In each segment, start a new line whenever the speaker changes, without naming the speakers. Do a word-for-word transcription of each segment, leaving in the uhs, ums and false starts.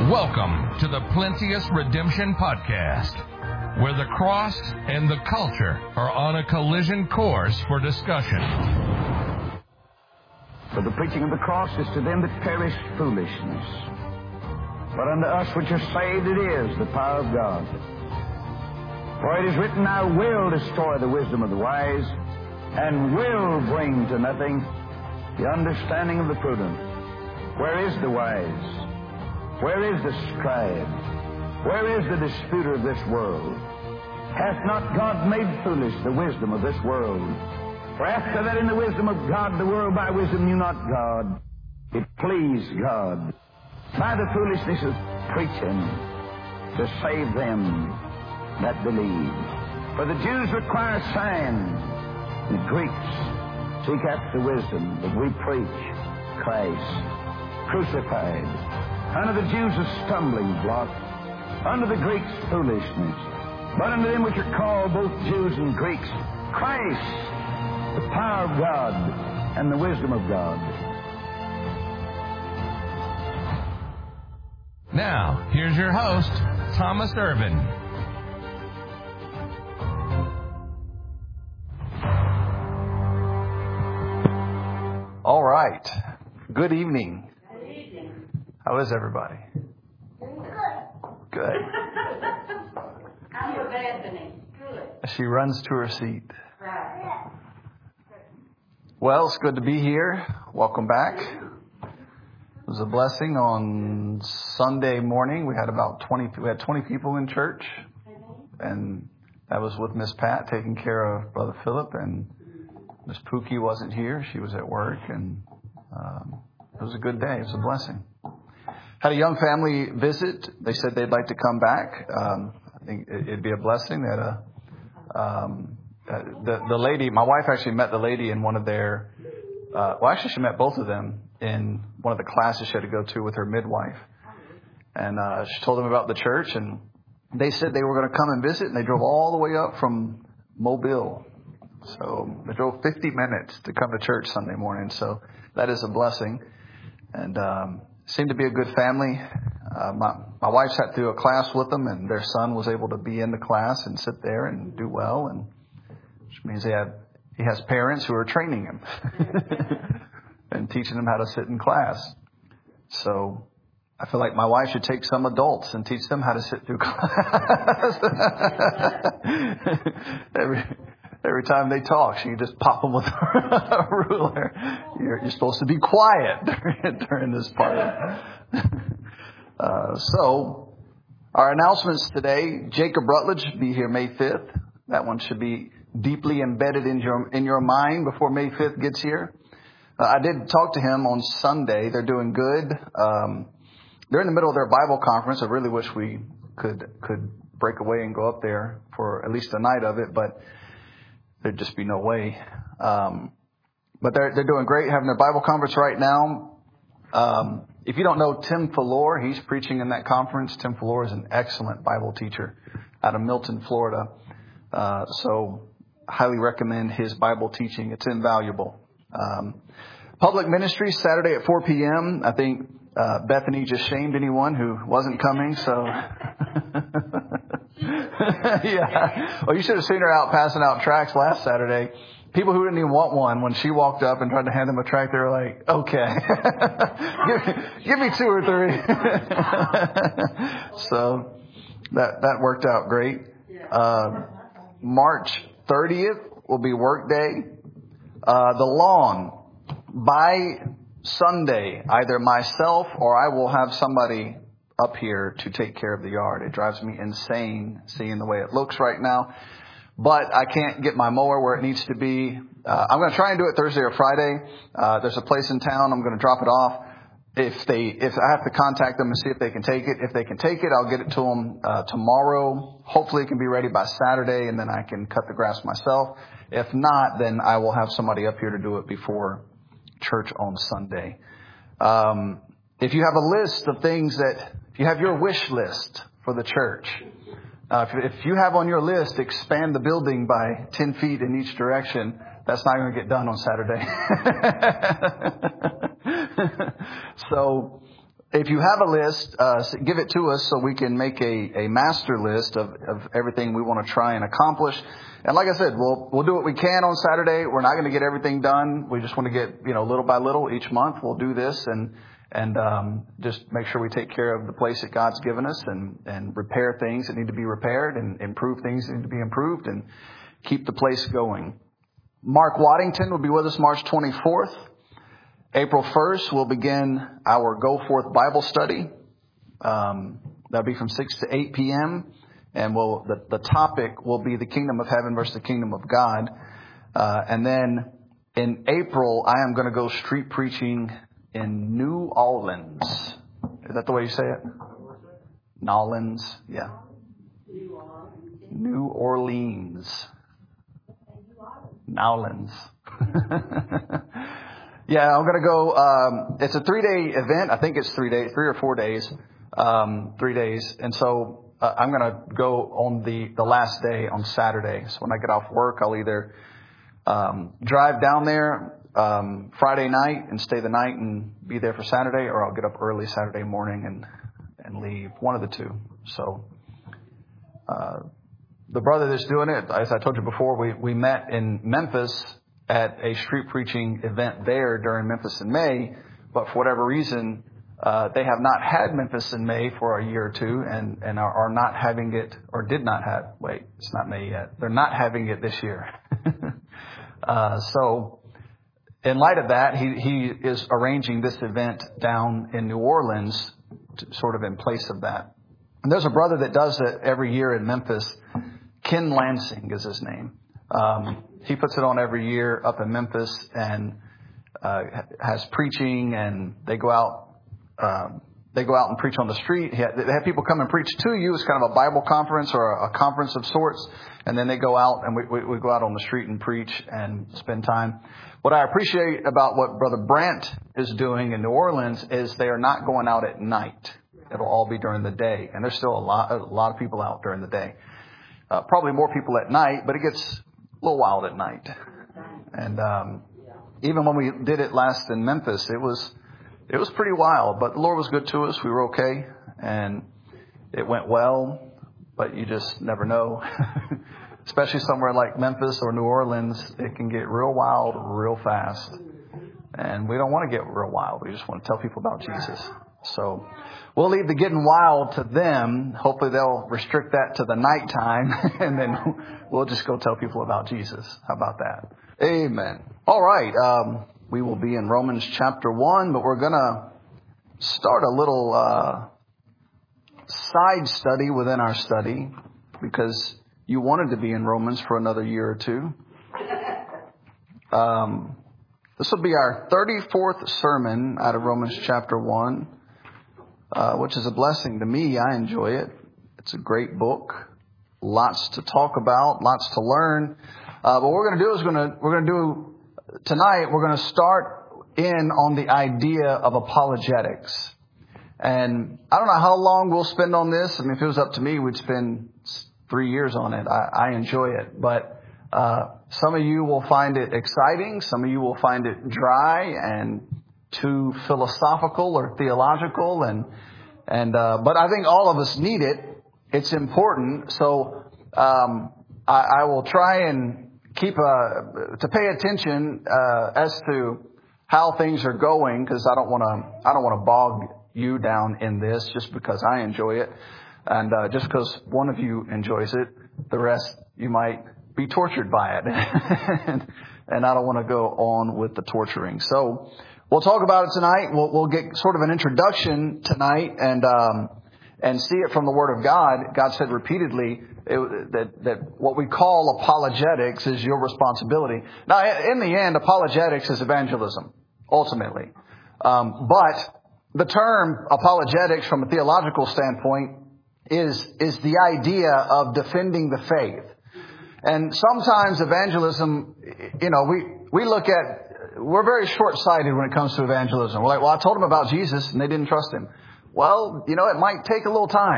Welcome to the Plenteous Redemption Podcast, where the cross and the culture are on a collision course for discussion.
For the preaching of the cross is to them that perish foolishness, but unto us which are saved it is the power of God. For it is written, I will destroy the wisdom of the wise, and will bring to nothing the understanding of the prudent. Where is the wise? Where is the scribe? Where is the disputer of this world? Hath not God made foolish the wisdom of this world? For after that in the wisdom of God, the world by wisdom knew not God. It pleased God by the foolishness of preaching to save them that believe. For the Jews require signs, the Greeks seek after wisdom, but we preach Christ crucified. Unto the Jews a stumbling block, unto the Greeks foolishness, but unto them which are called both Jews and Greeks, Christ, the power of God and the wisdom of God.
Now, here's your host, Thomas Irvin.
All right. Good evening.
Good evening.
How is everybody?
Good.
Good.
I'm with Anthony. Good.
She runs to her seat.
Right.
Well, it's good to be here. Welcome back. It was a blessing on Sunday morning. We had about twenty. We had twenty people in church, and that was with Miss Pat taking care of Brother Philip, and Miss Pookie wasn't here. She was at work, and um, it was a good day. It was a blessing. Had a young family visit. They said they'd like to come back. Um, I think it'd be a blessing. That a um, uh, the the lady, my wife actually met the lady in one of their. Uh, well, actually, she met both of them in one of the classes she had to go to with her midwife, and uh, she told them about the church, and they said they were going to come and visit, and they drove all the way up from Mobile. So they drove fifty minutes to come to church Sunday morning. So that is a blessing, and. Um, Seemed to be a good family. Uh, my, my wife sat through a class with them, and their son was able to be in the class and sit there and do well, and which means they have he has parents who are training him and teaching him how to sit in class. So I feel like my wife should take some adults and teach them how to sit through class. Every Every time they talk, she can just pop them with a ruler. You're, you're supposed to be quiet during, during this part. uh, so, our announcements today: Jacob Rutledge be here May fifth. That one should be deeply embedded in your in your mind before May fifth gets here. Uh, I did talk to him on Sunday. They're doing good. Um, they're in the middle of their Bible conference. I really wish we could could break away and go up there for at least a night of it, but. There'd just be no way. Um, but they're they're doing great, having their Bible conference right now. Um, if you don't know Tim Fuller, he's preaching in that conference. Tim Fuller is an excellent Bible teacher out of Milton, Florida. Uh, so highly recommend his Bible teaching. It's invaluable. Um, public ministry, Saturday at four p.m. I think uh, Bethany just shamed anyone who wasn't coming, so... yeah. Well, you should have seen her out passing out tracts last Saturday. People who didn't even want one, when she walked up and tried to hand them a tract, they were like, okay, give, give me two or three. So that, that worked out great. Uh, March thirtieth will be work day. Uh, the lawn, by Sunday, either myself or I will have somebody up here to take care of the yard. It drives me insane seeing the way it looks right now. But I can't get my mower where it needs to be. Uh, I'm going to try and do it Thursday or Friday. Uh, there's a place in town. I'm going to drop it off. If they, if I have to contact them and see if they can take it. If they can take it, I'll get it to them uh, tomorrow. Hopefully it can be ready by Saturday, and then I can cut the grass myself. If not, then I will have somebody up here to do it before church on Sunday. Um, if you have a list of things that, if you have your wish list for the church, uh, if, if you have on your list, expand the building by ten feet in each direction, that's not going to get done on Saturday. So if you have a list, uh, give it to us so we can make a, a master list of, of everything we want to try and accomplish. And like I said, we'll we'll do what we can on Saturday. We're not going to get everything done. We just want to get, you know, little by little each month. We'll do this and and um, just make sure we take care of the place that God's given us and, and repair things that need to be repaired and improve things that need to be improved and keep the place going. Mark Waddington will be with us March twenty-fourth. April first, we'll begin our Go Forth Bible study. Um, that'll be from six to eight p.m. And we'll, the, the topic will be the kingdom of heaven versus the kingdom of God. Uh, and then in April, I am going to go street preaching in New Orleans. Is that the way you say it? Nolans? Yeah. New Orleans. Nolans. Yeah, I'm going to go. Um, it's a three-day event. I think it's three days, three or four days, um, three days. And so uh, I'm going to go on the, the last day on Saturday. So when I get off work, I'll either um, drive down there um, Friday night and stay the night and be there for Saturday, or I'll get up early Saturday morning and, and leave. One of the two. So uh, the brother that's doing it, as I told you before, we, we met in Memphis at a street preaching event there during Memphis in May, but for whatever reason, uh, they have not had Memphis in May for a year or two and, and are, are not having it, or did not have, wait, it's not May yet. They're not having it this year. uh, so in light of that, he, he is arranging this event down in New Orleans, to, sort of in place of that. And there's a brother that does it every year in Memphis. Ken Lansing is his name. Um, he puts it on every year up in Memphis and uh, has preaching, and they go out. Um, they go out and preach on the street. They have people come and preach to you. It's kind of a Bible conference or a, a conference of sorts, and then they go out and we, we, we go out on the street and preach and spend time. What I appreciate about what Brother Brant is doing in New Orleans is they are not going out at night. It'll all be during the day, and there's still a lot, a lot of people out during the day. Uh, probably more people at night, but it gets a little wild at night. And um, even when we did it last in Memphis, it was it was pretty wild. But the Lord was good to us. We were okay, and it went well. But you just never know. Especially somewhere like Memphis or New Orleans, it can get real wild real fast. And we don't want to get real wild. We just want to tell people about Jesus. So we'll leave the getting wild to them. Hopefully they'll restrict that to the nighttime, and then we'll just go tell people about Jesus. How about that? Amen. All right. Um, we will be in Romans chapter one, but we're going to start a little uh, side study within our study, because you wanted to be in Romans for another year or two. Um, this will be our thirty-fourth sermon out of Romans chapter one. Uh, which is a blessing to me. I enjoy it. It's a great book. Lots to talk about, lots to learn. Uh, but what we're going to do is we're going to, we're going to do tonight, we're going to start in on the idea of apologetics. And I don't know how long we'll spend on this. I mean, if it was up to me, we'd spend three years on it. I, I enjoy it. But uh, some of you will find it exciting. Some of you will find it dry and too philosophical or theological, and and uh, but I think all of us need it. It's important. So um, I, I will try and keep a to pay attention uh, as to how things are going, because I don't want to I don't want to bog you down in this just because I enjoy it, and uh, just because one of you enjoys it, the rest you might be tortured by it, and, and I don't want to go on with the torturing. So we'll talk about it tonight. We'll, we'll get sort of an introduction tonight and um, and see it from the Word of God. God said repeatedly it, that, that what we call apologetics is your responsibility. Now, in the end, apologetics is evangelism, ultimately. Um, but the term apologetics from a theological standpoint is is the idea of defending the faith. And sometimes evangelism, you know, we, we look at, we're very short-sighted when it comes to evangelism. We're like, well, I told them about Jesus and they didn't trust him. Well, you know, it might take a little time.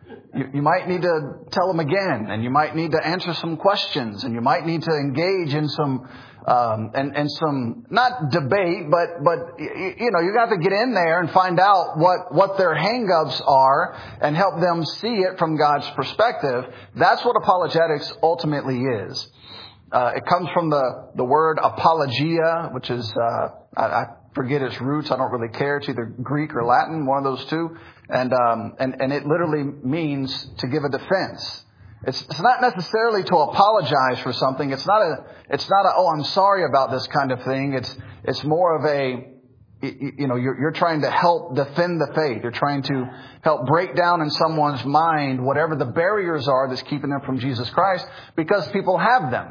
You, you might need to tell them again, and you might need to answer some questions, and you might need to engage in some, um, and, and some, not debate, but, but, you, you know, you got to get in there and find out what, what their hang-ups are and help them see it from God's perspective. That's what apologetics ultimately is. Uh, it comes from the, the word apologia, which is, uh, I, I forget its roots. I don't really care. It's either Greek or Latin, one of those two. And, um, and, and it literally means to give a defense. It's, it's not necessarily to apologize for something. It's not a, it's not a, oh, I'm sorry about this kind of thing. It's, it's more of a, you know, you're, you're trying to help defend the faith. You're trying to help break down in someone's mind whatever the barriers are that's keeping them from Jesus Christ, because people have them.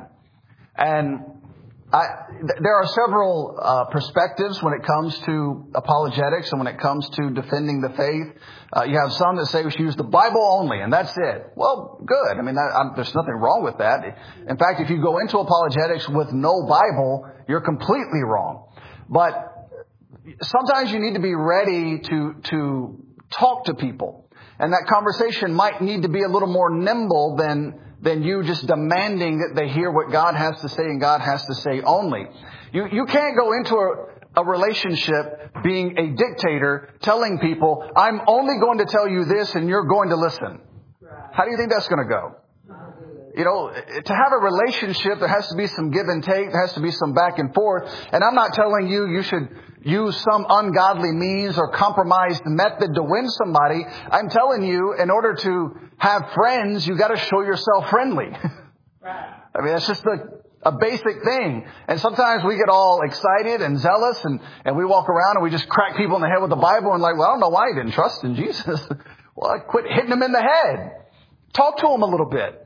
And I, th- there are several uh, perspectives when it comes to apologetics and when it comes to defending the faith. Uh, you have some that say we should use the Bible only, and that's it. Well, good. I mean, that, I'm, there's nothing wrong with that. In fact, if you go into apologetics with no Bible, you're completely wrong. But sometimes you need to be ready to to talk to people, and that conversation might need to be a little more nimble than than you just demanding that they hear what God has to say and God has to say only. You you can't go into a, a relationship being a dictator, telling people, I'm only going to tell you this and you're going to listen. How do you think that's going to go? You know, to have a relationship, there has to be some give and take. There has to be some back and forth. And I'm not telling you you should use some ungodly means or compromised method to win somebody. I'm telling you, in order to have friends, you got to show yourself friendly. Right. I mean, that's just a, a basic thing. And sometimes we get all excited and zealous, and, and we walk around and we just crack people in the head with the Bible and like, well, I don't know why you didn't trust in Jesus. Well, I quit hitting them in the head. Talk to them a little bit.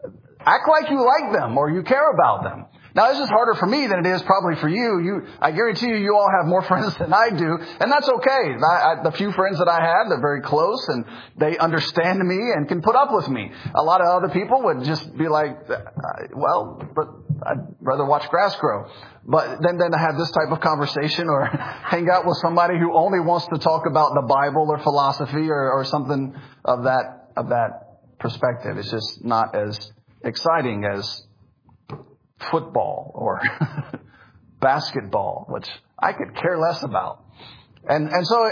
Act like you like them or you care about them. Now, this is harder for me than it is probably for you. You, I guarantee you, you all have more friends than I do, and that's okay. I, I, the few friends that I have, they're very close, and they understand me and can put up with me. A lot of other people would just be like, well, but I'd rather watch grass grow. But then, then I have this type of conversation or hang out with somebody who only wants to talk about the Bible or philosophy or, or something of that of that perspective. It's just not as exciting as football or basketball, which I could care less about. And and so,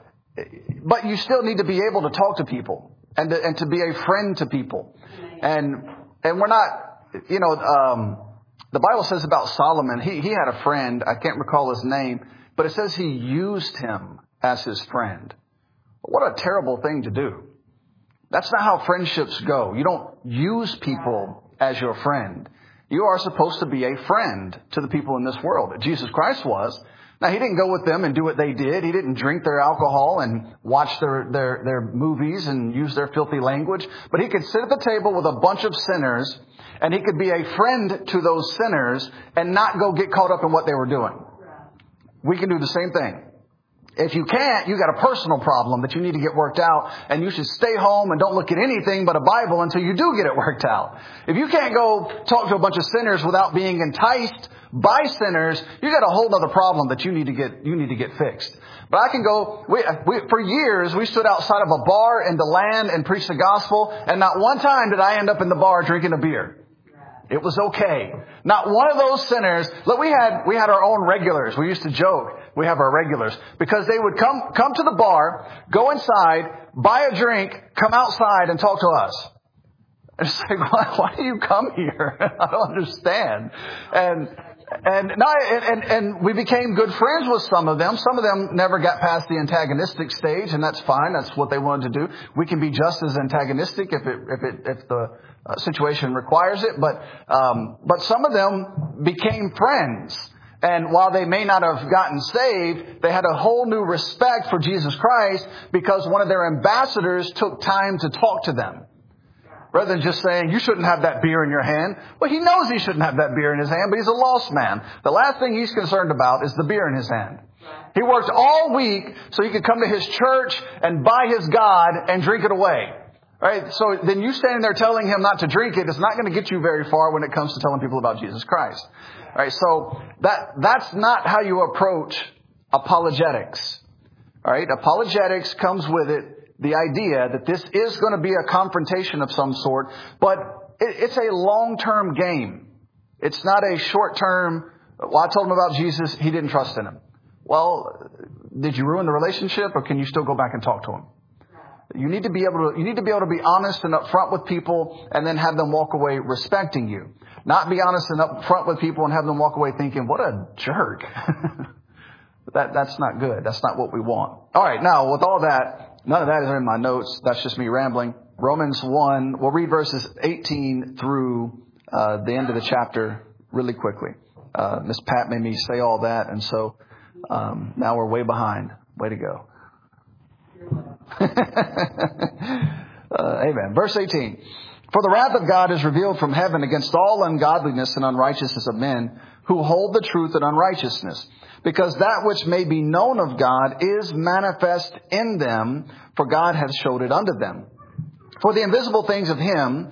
but you still need to be able to talk to people and to, and to be a friend to people. And and we're not, you know, um, the Bible says about Solomon, he, he had a friend, I can't recall his name, but it says he used him as his friend. What a terrible thing to do. That's not how friendships go. You don't use people as your friend. You are supposed to be a friend to the people in this world. Jesus Christ was. Now, he didn't go with them and do what they did. He didn't drink their alcohol and watch their, their, their movies and use their filthy language. But he could sit at the table with a bunch of sinners, and he could be a friend to those sinners and not go get caught up in what they were doing. We can do the same thing. If you can't, you got a personal problem that you need to get worked out, and you should stay home and don't look at anything but a Bible until you do get it worked out. If you can't go talk to a bunch of sinners without being enticed by sinners, you got a whole other problem that you need to get you need to get fixed. But I can go. We, we, for years, we stood outside of a bar in DeLand and preached the gospel, and not one time did I end up in the bar drinking a beer. It was okay. Not one of those sinners. Look, we had we had our own regulars. We used to joke. We have our regulars because they would come come to the bar, go inside, buy a drink, come outside and talk to us. And it's like, why, why do you come here? I don't understand. And and, no, and and and we became good friends with some of them. Some of them never got past the antagonistic stage, and that's fine. That's what they wanted to do. We can be just as antagonistic if it if it if the uh, situation requires it. But um, but some of them became friends. And while they may not have gotten saved, they had a whole new respect for Jesus Christ because one of their ambassadors took time to talk to them. Rather than just saying, you shouldn't have that beer in your hand. Well, he knows he shouldn't have that beer in his hand, but he's a lost man. The last thing he's concerned about is the beer in his hand. He worked all week so he could come to his church and buy his God and drink it away. Right? So then you standing there telling him not to drink it is not going to get you very far when it comes to telling people about Jesus Christ. All right, so that that's not how you approach apologetics. All right, apologetics comes with it the idea that this is going to be a confrontation of some sort, but it, it's a long-term game. It's not a short-term, well, I told him about Jesus, he didn't trust in him. Well, did you ruin the relationship, or can you still go back and talk to him? You need to be able to, you need to be able to be honest and upfront with people and then have them walk away respecting you. Not be honest and upfront with people and have them walk away thinking, what a jerk. that, that's not good. That's not what we want. All right. Now, with all that, none of that is in my notes. That's just me rambling. Romans one, we'll read verses eighteen through uh, the end of the chapter really quickly. Uh, Miss Pat made me say all that. And so um, now we're way behind. Way to go. uh, amen. Verse eighteen. For the wrath of God is revealed from heaven against all ungodliness and unrighteousness of men who hold the truth in unrighteousness, because that which may be known of God is manifest in them, for God hath showed it unto them. For the invisible things of him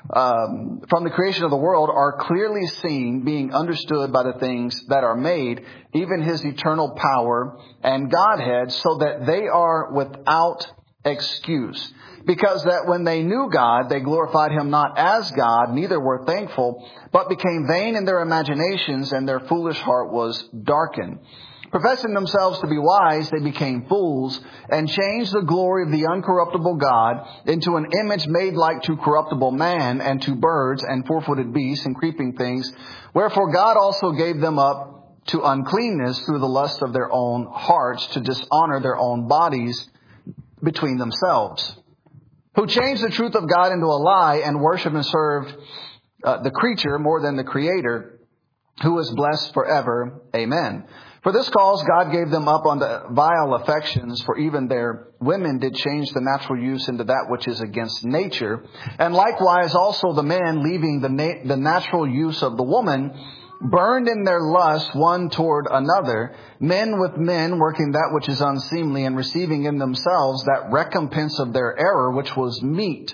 um, from the creation of the world are clearly seen, being understood by the things that are made, even his eternal power and Godhead, so that they are without excuse. Because that when they knew God, they glorified him not as God, neither were thankful, but became vain in their imaginations, and their foolish heart was darkened. Professing themselves to be wise, they became fools, and changed the glory of the uncorruptible God into an image made like to corruptible man, and to birds, and four-footed beasts, and creeping things. Wherefore God also gave them up to uncleanness through the lust of their own hearts, to dishonor their own bodies between themselves. Who changed the truth of God into a lie, and worship and served uh, the creature more than the Creator, who is blessed forever. Amen. For this cause God gave them up unto vile affections, for even their women did change the natural use into that which is against nature. And likewise also the men, leaving the, na- the natural use of the woman, burned in their lust one toward another, men with men, working that which is unseemly, and receiving in themselves that recompense of their error, which was meat.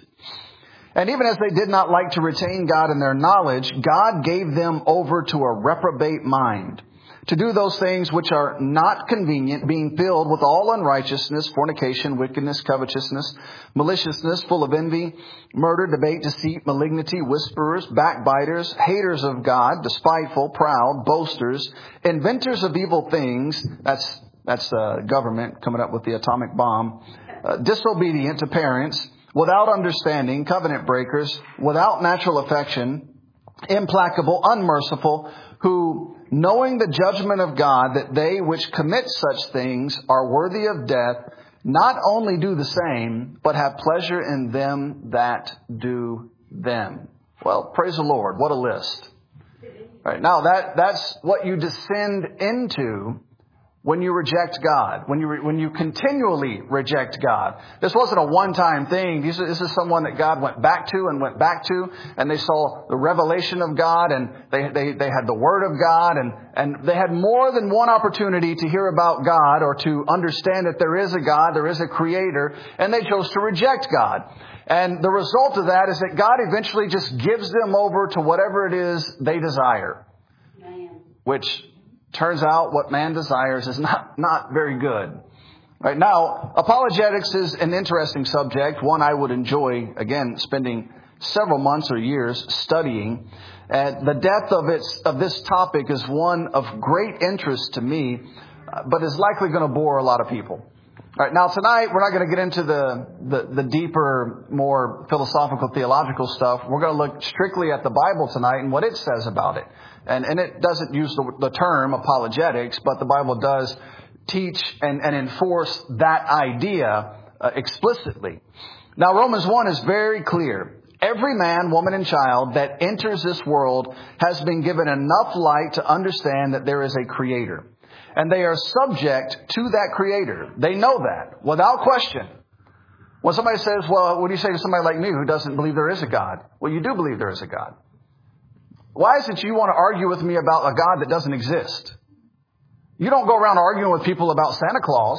And even as they did not like to retain God in their knowledge, God gave them over to a reprobate mind, to do those things which are not convenient, being filled with all unrighteousness, fornication, wickedness, covetousness, maliciousness, full of envy, murder, debate, deceit, malignity, whisperers, backbiters, haters of God, despiteful, proud, boasters, inventors of evil things. That's that's uh, government coming up with the atomic bomb. Uh, disobedient to parents, without understanding, covenant breakers, without natural affection, implacable, unmerciful, who, knowing the judgment of God, that they which commit such things are worthy of death, not only do the same, but have pleasure in them that do them. Well, praise the Lord. What a list. All right, now that, that's what you descend into when you reject God, when you re, when you continually reject God. This wasn't a one-time thing. This is, this is someone that God went back to and went back to, and they saw the revelation of God, and they they, they had the Word of God, and, and they had more than one opportunity to hear about God or to understand that there is a God, there is a Creator, and they chose to reject God. And the result of that is that God eventually just gives them over to whatever it is they desire,
Man.
which turns out what man desires is not, not very good. Right now, apologetics is an interesting subject, one I would enjoy, again, spending several months or years studying. And the depth of its of this topic is one of great interest to me, but is likely going to bore a lot of people. All right, now tonight we're not going to get into the, the, the deeper, more philosophical, theological stuff. We're going to look strictly at the Bible tonight and what it says about it. And, and it doesn't use the, the term apologetics, but the Bible does teach and, and enforce that idea uh, explicitly. Now, Romans one is very clear. Every man, woman, and child that enters this world has been given enough light to understand that there is a Creator. And they are subject to that Creator. They know that without question. When somebody says, well, what do you say to somebody like me who doesn't believe there is a God? Well, you do believe there is a God. Why is it you want to argue with me about a God that doesn't exist? You don't go around arguing with people about Santa Claus.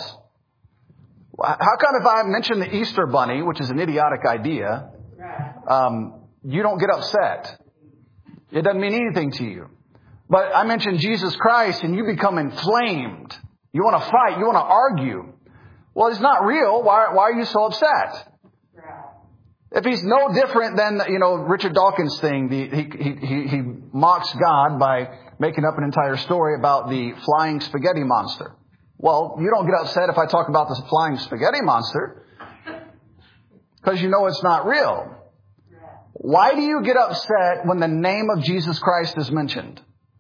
How come if I mention the Easter Bunny, which is an idiotic idea, um, you don't get upset? It doesn't mean anything to you. But I mention Jesus Christ and you become inflamed. You want to fight. You want to argue. Well, he's not real. Why, why are you so upset? If he's no different than, you know, Richard Dawkins' thing, the, he, he, he mocks God by making up an entire story about the flying spaghetti monster. Well, you don't get upset if I talk about the flying spaghetti monster because you know it's not real. Why do you get upset when the name of Jesus Christ is mentioned?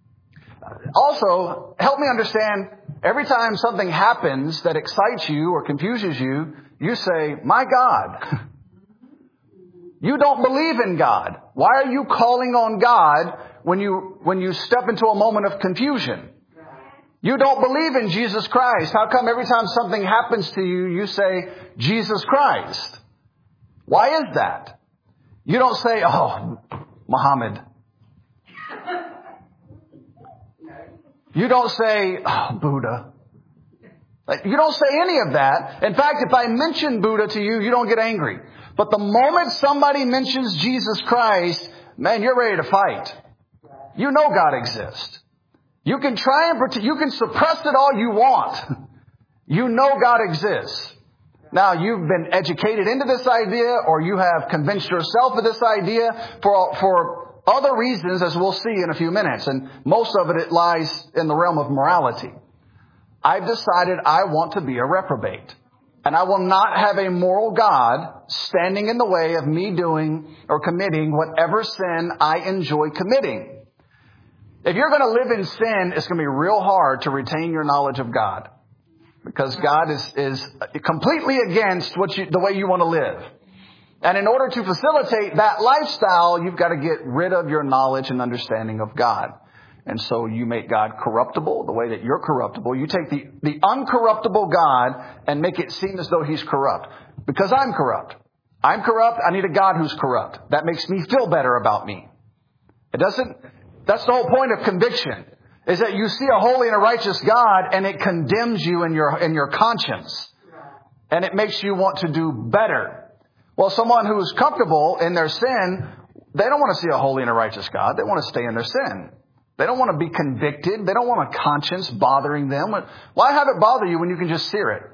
Also, help me understand, every time something happens that excites you or confuses you, you say, my God. You don't believe in God. Why are you calling on God when you, when you step into a moment of confusion? You don't believe in Jesus Christ. How come every time something happens to you, you say, Jesus Christ? Why is that? You don't say, oh, Muhammad. You don't say, oh, Buddha. You don't say any of that. In fact, if I mention Buddha to you, you don't get angry. But the moment somebody mentions Jesus Christ, man, you're ready to fight. You know God exists. You can try and pretend, you can suppress it all you want. You know God exists. Now, you've been educated into this idea, or you have convinced yourself of this idea for, for other reasons, as we'll see in a few minutes. And most of it, it lies in the realm of morality. I've decided I want to be a reprobate. And I will not have a moral God standing in the way of me doing or committing whatever sin I enjoy committing. If you're going to live in sin, it's going to be real hard to retain your knowledge of God. Because God is, is completely against what you, the way you want to live. And in order to facilitate that lifestyle, you've got to get rid of your knowledge and understanding of God. And so you make God corruptible the way that you're corruptible. You take the, the uncorruptible God and make it seem as though he's corrupt. Because I'm corrupt. I'm corrupt. I need a God who's corrupt. That makes me feel better about me. It doesn't, that's the whole point of conviction, is that you see a holy and a righteous God and it condemns you in your, in your conscience. And it makes you want to do better. Well, someone who's comfortable in their sin, they don't want to see a holy and a righteous God. They want to stay in their sin. They don't want to be convicted. They don't want a conscience bothering them. Why have it bother you when you can just sear it?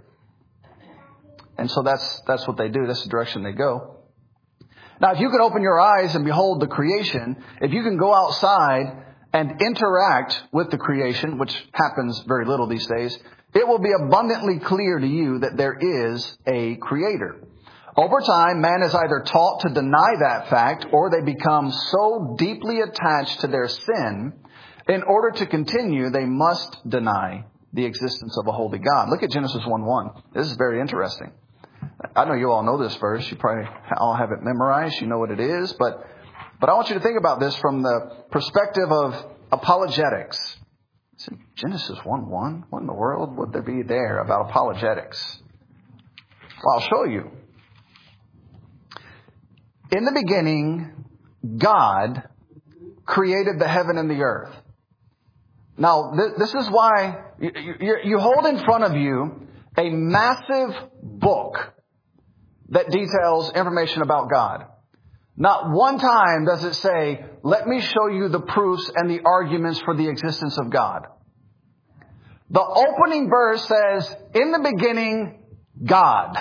And so that's that's what they do. That's the direction they go. Now, if you can open your eyes and behold the creation, if you can go outside and interact with the creation, which happens very little these days, it will be abundantly clear to you that there is a creator. Over time, man is either taught to deny that fact, or they become so deeply attached to their sin, in order to continue, they must deny the existence of a holy God. Look at Genesis one one. This is very interesting. I know you all know this verse. You probably all have it memorized. You know what it is. But, but I want you to think about this from the perspective of apologetics. It's in Genesis one one. What in the world would there be there about apologetics? Well, I'll show you. In the beginning, God created the heaven and the earth. Now, th- this is why you, you, you hold in front of you a massive book that details information about God. Not one time does it say, let me show you the proofs and the arguments for the existence of God. The opening verse says, in the beginning, God.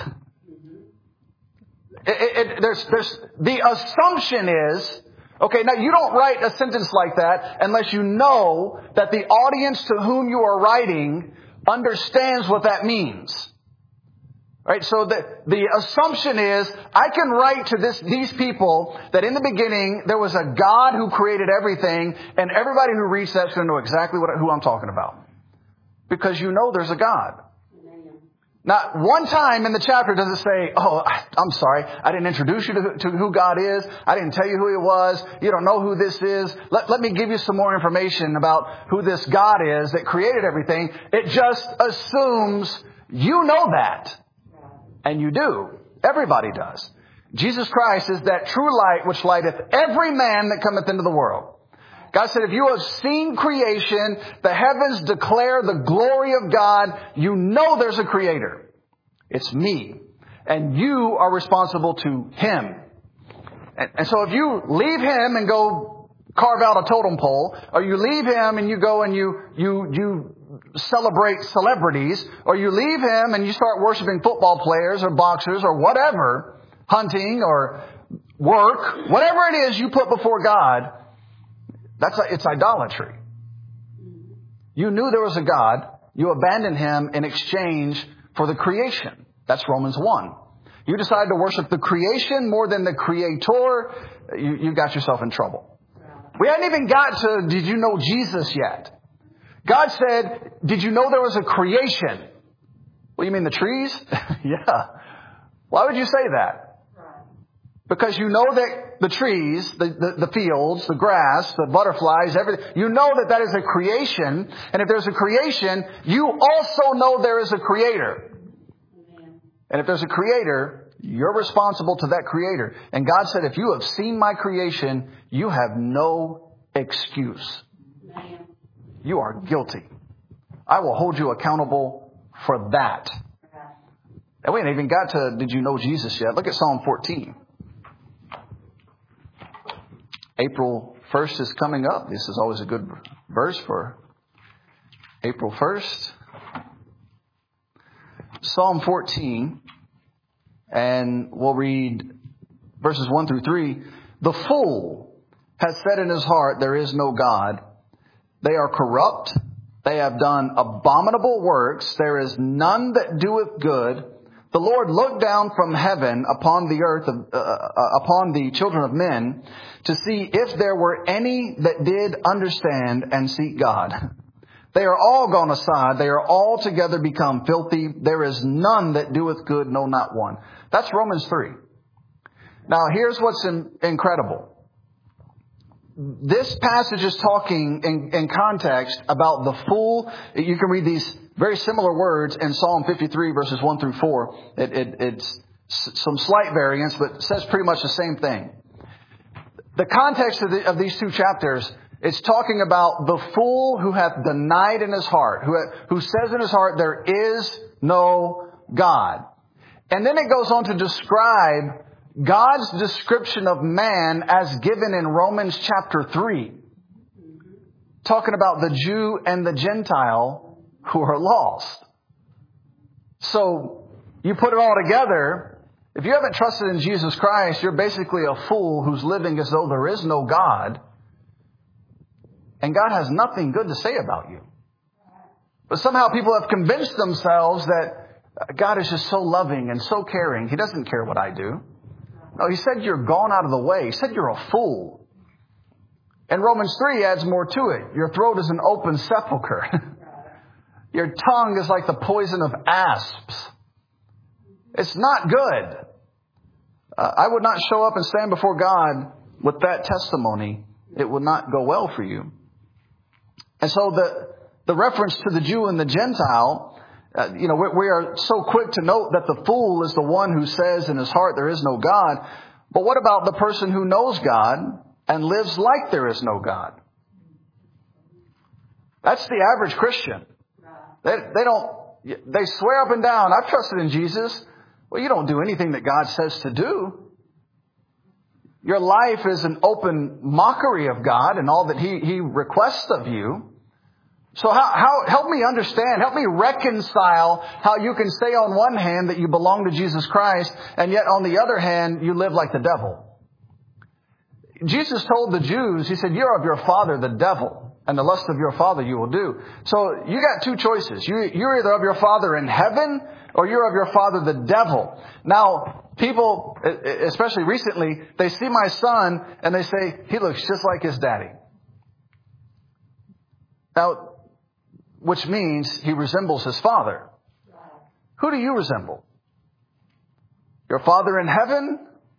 It, it, it, there's, there's, the assumption is, okay, now you don't write a sentence like that unless you know that the audience to whom you are writing understands what that means. Right? So the, the assumption is, I can write to this, these people that in the beginning there was a God who created everything, and everybody who reads that's going to know exactly what, who I'm talking about. Because you know there's a God. Not one time in the chapter does it say, oh, I'm sorry, I didn't introduce you to, to who God is. I didn't tell you who He was. You don't know who this is. Let, let me give you some more information about who this God is that created everything. It just assumes you know that. And you do. Everybody does. Jesus Christ is that true light which lighteth every man that cometh into the world. God said, if you have seen creation, the heavens declare the glory of God, you know there's a creator. It's me. And you are responsible to Him. And, and so if you leave Him and go carve out a totem pole, or you leave Him and you go and you, you, you celebrate celebrities, or you leave Him and you start worshiping football players or boxers or whatever, hunting or work, whatever it is you put before God, that's it's idolatry. You knew there was a God. You abandoned Him in exchange for the creation. That's Romans one. You decide to worship the creation more than the Creator, you, you got yourself in trouble. We hadn't even got to, did you know Jesus yet? God said, did you know there was a creation? Well, you mean the trees? Yeah. Why would you say that? Because you know that the trees, the, the, the fields, the grass, the butterflies, everything, you know that that is a creation. And if there's a creation, you also know there is a creator. And if there's a creator, you're responsible to that creator. And God said, if you have seen my creation, you have no excuse. You are guilty. I will hold you accountable for that. And we ain't even got to, did you know Jesus yet? Look at Psalm fourteen. April first is coming up. This is always a good verse for April first. Psalm fourteen, and we'll read verses one through three. The fool has said in his heart, there is no God. They are corrupt. They have done abominable works. There is none that doeth good. The Lord looked down from heaven upon the earth, of, uh, uh, upon the children of men, to see if there were any that did understand and seek God. They are all gone aside. They are all together become filthy. There is none that doeth good, no, not one. That's Romans three. Now, here's what's in, incredible. This passage is talking in, in context about the fool. You can read these very similar words in Psalm fifty-three, verses one through four. It, it, it's some slight variance, but it says pretty much the same thing. The context of, the, of these two chapters, it's talking about the fool who hath denied in his heart, who, who says in his heart, there is no God. And then it goes on to describe God's description of man as given in Romans chapter three. Talking about the Jew and the Gentile who are lost. So you put it all together. If you haven't trusted in Jesus Christ, you're basically a fool who's living as though there is no God. And God has nothing good to say about you. But somehow people have convinced themselves that God is just so loving and so caring. He doesn't care what I do. No, He said you're gone out of the way. He said you're a fool. And Romans three adds more to it. Your throat is an open sepulcher. Your tongue is like the poison of asps. It's not good. Uh, I would not show up and stand before God with that testimony. It would not go well for you. And so the, the reference to the Jew and the Gentile, uh, you know, we, we are so quick to note that the fool is the one who says in his heart there is no God. But what about the person who knows God and lives like there is no God? That's the average Christian. They, they don't, they swear up and down, I've trusted in Jesus. Well, you don't do anything that God says to do. Your life is an open mockery of God and all that He, he requests of you. So how, how, help me understand, help me reconcile how you can say on one hand that you belong to Jesus Christ and yet on the other hand you live like the devil. Jesus told the Jews, He said, you're of your father the devil, and the lust of your father you will do. So you got two choices. You, you're either of your father in heaven or you're of your father the devil. Now, people, especially recently, they see my son and they say, he looks just like his daddy. Now, which means he resembles his father. Who do you resemble? Your father in heaven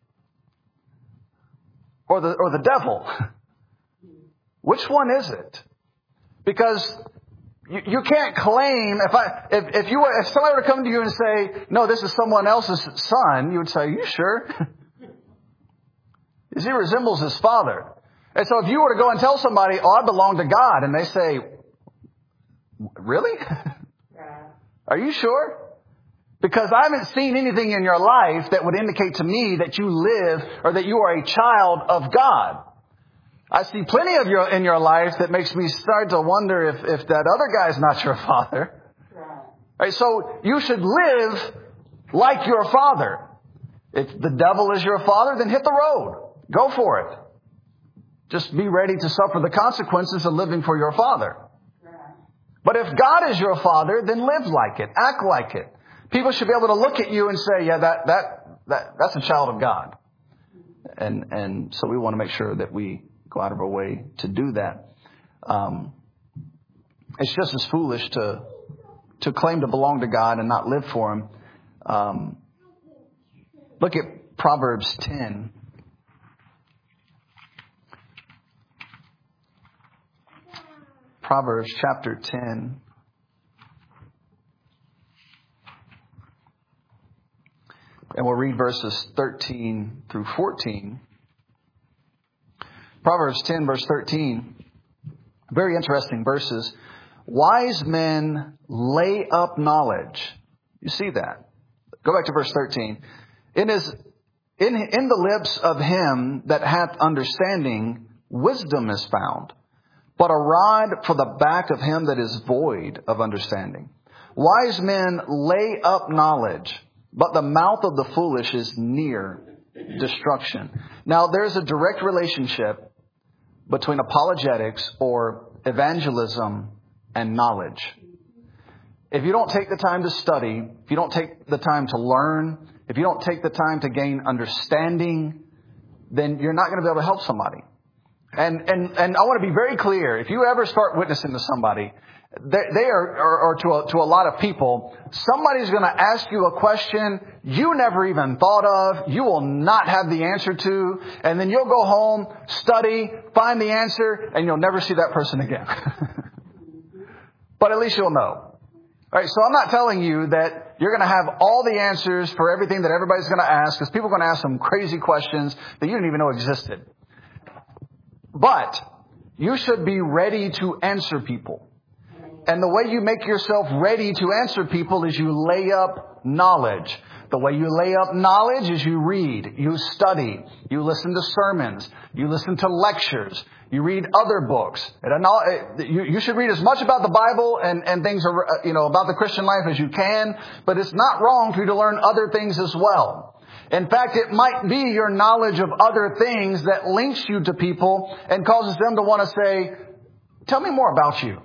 or the, or the devil? Which one is it? Because you, you can't claim, if I, if, if you were, if somebody were to come to you and say, no, this is someone else's son, you would say, are you sure? Because he resembles his father. And so if you were to go and tell somebody, oh, I belong to God, and they say, really? Are you sure? Because I haven't seen anything in your life that would indicate to me that you live or that you are a child of God. I see plenty of you in your life that makes me start to wonder if, if that other guy's not your father. Right, so you should live like your father. If the devil is your father, then hit the road. Go for it. Just be ready to suffer the consequences of living for your father. But if God is your father, then live like it. Act like it. People should be able to look at you and say, yeah, that, that, that, that's a child of God. And, and so we want to make sure that we go out of our way to do that. Um, it's just as foolish to, to claim to belong to God and not live for Him. Um, look at Proverbs ten. Proverbs chapter ten. And we'll read verses thirteen through fourteen. Proverbs ten, verse thirteen. Very interesting verses. Wise men lay up knowledge. You see that? Go back to verse thirteen. In his, in, in the lips of him that hath understanding, wisdom is found, but a rod for the back of him that is void of understanding. Wise men lay up knowledge, but the mouth of the foolish is near destruction. Now, there's a direct relationship between apologetics or evangelism and knowledge. If you don't take the time to study, if you don't take the time to learn, if you don't take the time to gain understanding, then you're not going to be able to help somebody. And and and I want to be very clear. If you ever start witnessing to somebody, they, they are, or, or to a, to a lot of people, somebody's going to ask you a question you never even thought of, you will not have the answer to, and then you'll go home, study, find the answer, and you'll never see that person again. But at least you'll know. All right, so I'm not telling you that you're going to have all the answers for everything that everybody's going to ask, because people are going to ask some crazy questions that you didn't even know existed. But you should be ready to answer people. And the way you make yourself ready to answer people is you lay up knowledge. The way you lay up knowledge is you read, you study, you listen to sermons, you listen to lectures, you read other books. You should read as much about the Bible and, and things, you know, about the Christian life as you can, but it's not wrong for you to learn other things as well. In fact, it might be your knowledge of other things that links you to people and causes them to want to say, tell me more about you.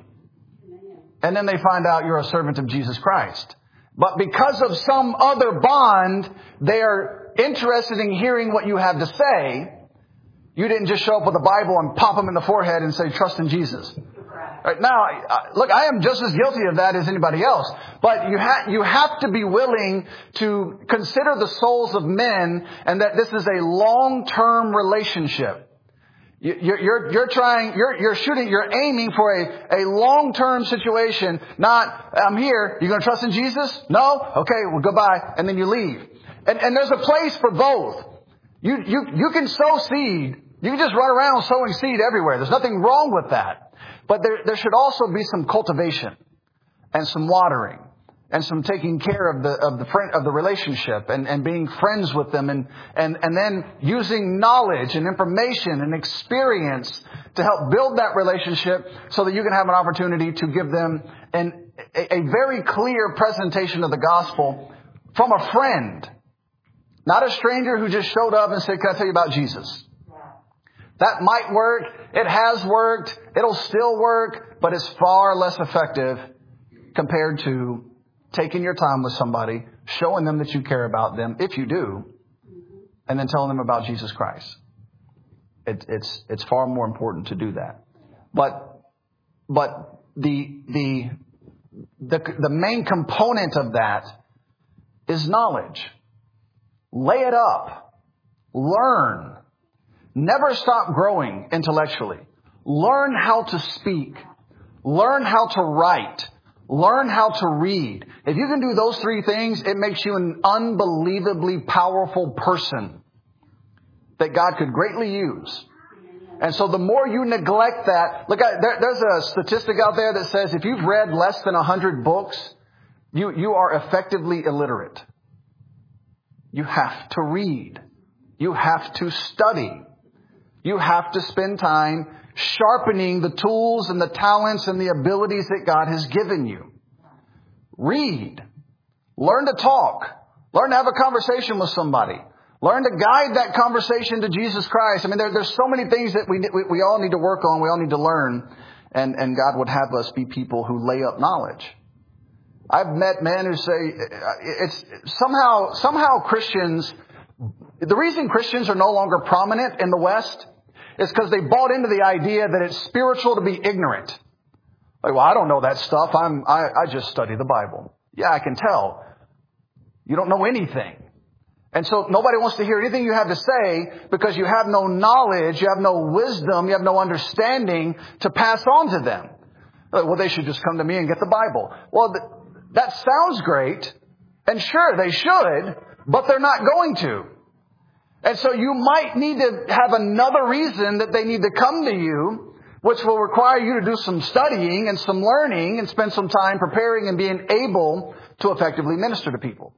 And then they find out you're a servant of Jesus Christ. But because of some other bond, they are interested in hearing what you have to say. You didn't just show up with a Bible and pop them in the forehead and say, trust in Jesus. Right now, look, I am just as guilty of that as anybody else. But you, ha- you have to be willing to consider the souls of men and that this is a long-term relationship. You're, you're, you're trying, you're, you're shooting, you're aiming for a, a long-term situation. Not, I'm here. You going to trust in Jesus? No? Okay, well, goodbye. And then you leave. And, and there's a place for both. You, you, you can sow seed. You can just run around sowing seed everywhere. There's nothing wrong with that. But there, there should also be some cultivation and some watering and some taking care of the, of the friend, of the relationship and, and being friends with them and, and, and then using knowledge and information and experience to help build that relationship so that you can have an opportunity to give them an, a, a very clear presentation of the gospel from a friend, not a stranger who just showed up and said, can I tell you about Jesus? That might work. It has worked. It'll still work, but it's far less effective compared to taking your time with somebody, showing them that you care about them, if you do, and then telling them about Jesus Christ. It, it's it's far more important to do that. But but the the the the main component of that is knowledge. Lay it up. Learn. Never stop growing intellectually. Learn how to speak. Learn how to write. Learn how to read. If you can do those three things, it makes you an unbelievably powerful person that God could greatly use. And so the more you neglect that, look, there, there's a statistic out there that says if you've read less than one hundred books, you, you are effectively illiterate. You have to read. You have to study. You have to spend time sharpening the tools and the talents and the abilities that God has given you. Read. Learn to talk. Learn to have a conversation with somebody. Learn to guide that conversation to Jesus Christ. I mean, there, there's so many things that we, we we all need to work on. We all need to learn. And, and God would have us be people who lay up knowledge. I've met men who say it's somehow, somehow Christians, the reason Christians are no longer prominent in the West is because they bought into the idea that it's spiritual to be ignorant. Like, well, I don't know that stuff. I'm, I, I just study the Bible. Yeah, I can tell. You don't know anything. And so nobody wants to hear anything you have to say because you have no knowledge, you have no wisdom, you have no understanding to pass on to them. Well, they should just come to me and get the Bible. Well, th- that sounds great. And sure, they should, but they're not going to. And so you might need to have another reason that they need to come to you, which will require you to do some studying and some learning and spend some time preparing and being able to effectively minister to people.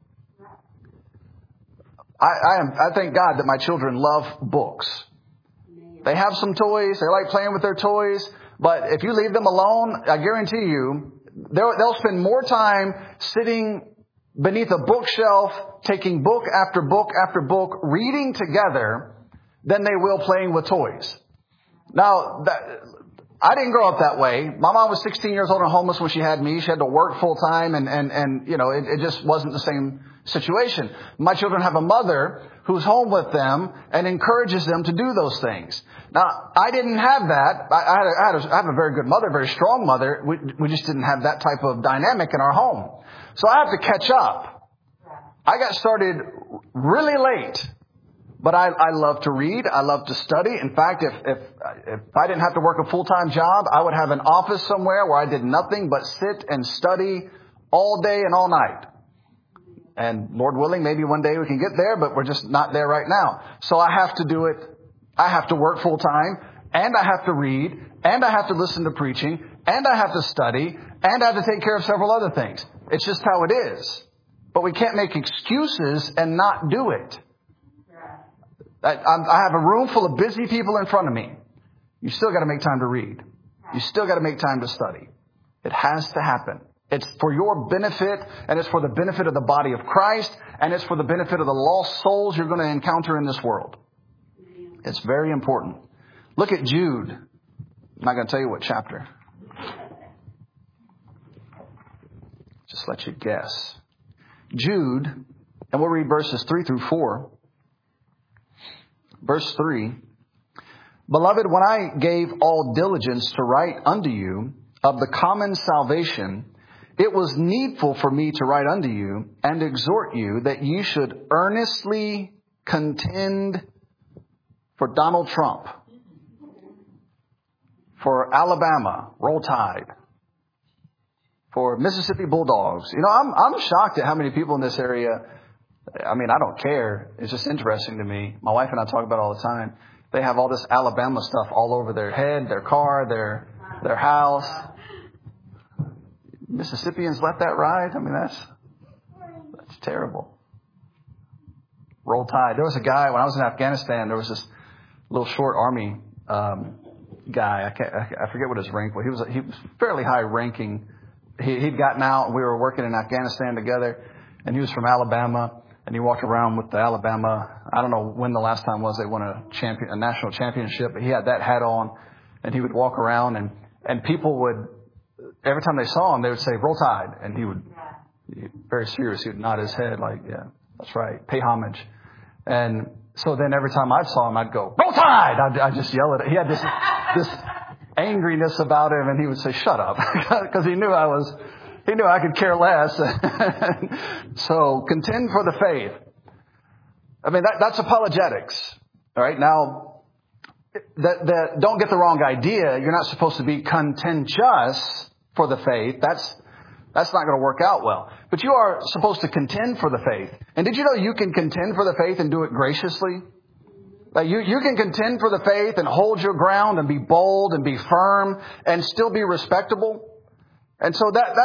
I, I, am, I thank God that my children love books. They have some toys. They like playing with their toys. But if you leave them alone, I guarantee you, they'll, they'll spend more time sitting beneath a bookshelf, taking book after book after book, reading together, than they will playing with toys. Now, that, I didn't grow up that way. My mom was sixteen years old and homeless when she had me. She had to work full time, and, and, and you know, it, it just wasn't the same situation. My children have a mother who's home with them and encourages them to do those things. Now, I didn't have that. I, I, had, a, I, had a, I have a very good mother, very strong mother. We, we just didn't have that type of dynamic in our home. So I have to catch up. I got started really late. But I, I love to read. I love to study. In fact, if, if, if I didn't have to work a full-time job, I would have an office somewhere where I did nothing but sit and study all day and all night. And Lord willing, maybe one day we can get there, but we're just not there right now. So I have to do it. I have to work full-time, and I have to read, and I have to listen to preaching, and I have to study, and I have to take care of several other things. It's just how it is. But we can't make excuses and not do it. I have a room full of busy people in front of me. You still got to make time to read. You still got to make time to study. It has to happen. It's for your benefit, and it's for the benefit of the body of Christ, and it's for the benefit of the lost souls you're going to encounter in this world. It's very important. Look at Jude. I'm not going to tell you what chapter. Just let you guess. Jude, and we'll read verses three through four. Verse three, Beloved, when I gave all diligence to write unto you of the common salvation, it was needful for me to write unto you and exhort you that you should earnestly contend for Donald Trump, for Alabama, Roll Tide, for Mississippi Bulldogs. You know, I'm I'm shocked at how many people in this area. I mean, I don't care. It's just interesting to me. My wife and I talk about it all the time. They have all this Alabama stuff all over their head, their car, their their house. Mississippians let that ride? I mean, that's that's terrible. Roll Tide. There was a guy, when I was in Afghanistan, there was this little short army um, guy. I, can't, I forget what his rank was. He was, he was fairly high ranking. He, he'd gotten out, and we were working in Afghanistan together, and he was from Alabama. And he walked around with the Alabama. I don't know when the last time was they won a champion, a national championship, but he had that hat on, and he would walk around, and, and people would, every time they saw him, they would say, Roll Tide. And he would, very serious, he would nod his head like, yeah, that's right, pay homage. And so then every time I saw him, I'd go, Roll Tide! I'd, I'd just yell at it. He had this, this angriness about him, and he would say, shut up, because he knew I was, He knew I could care less. So contend for the faith. I mean, that, that's apologetics. All right. Now, that, that, don't get the wrong idea. You're not supposed to be contentious for the faith. That's, that's not going to work out well. But you are supposed to contend for the faith. And did you know you can contend for the faith and do it graciously? Like you, you can contend for the faith and hold your ground and be bold and be firm and still be respectable. And so that, that's,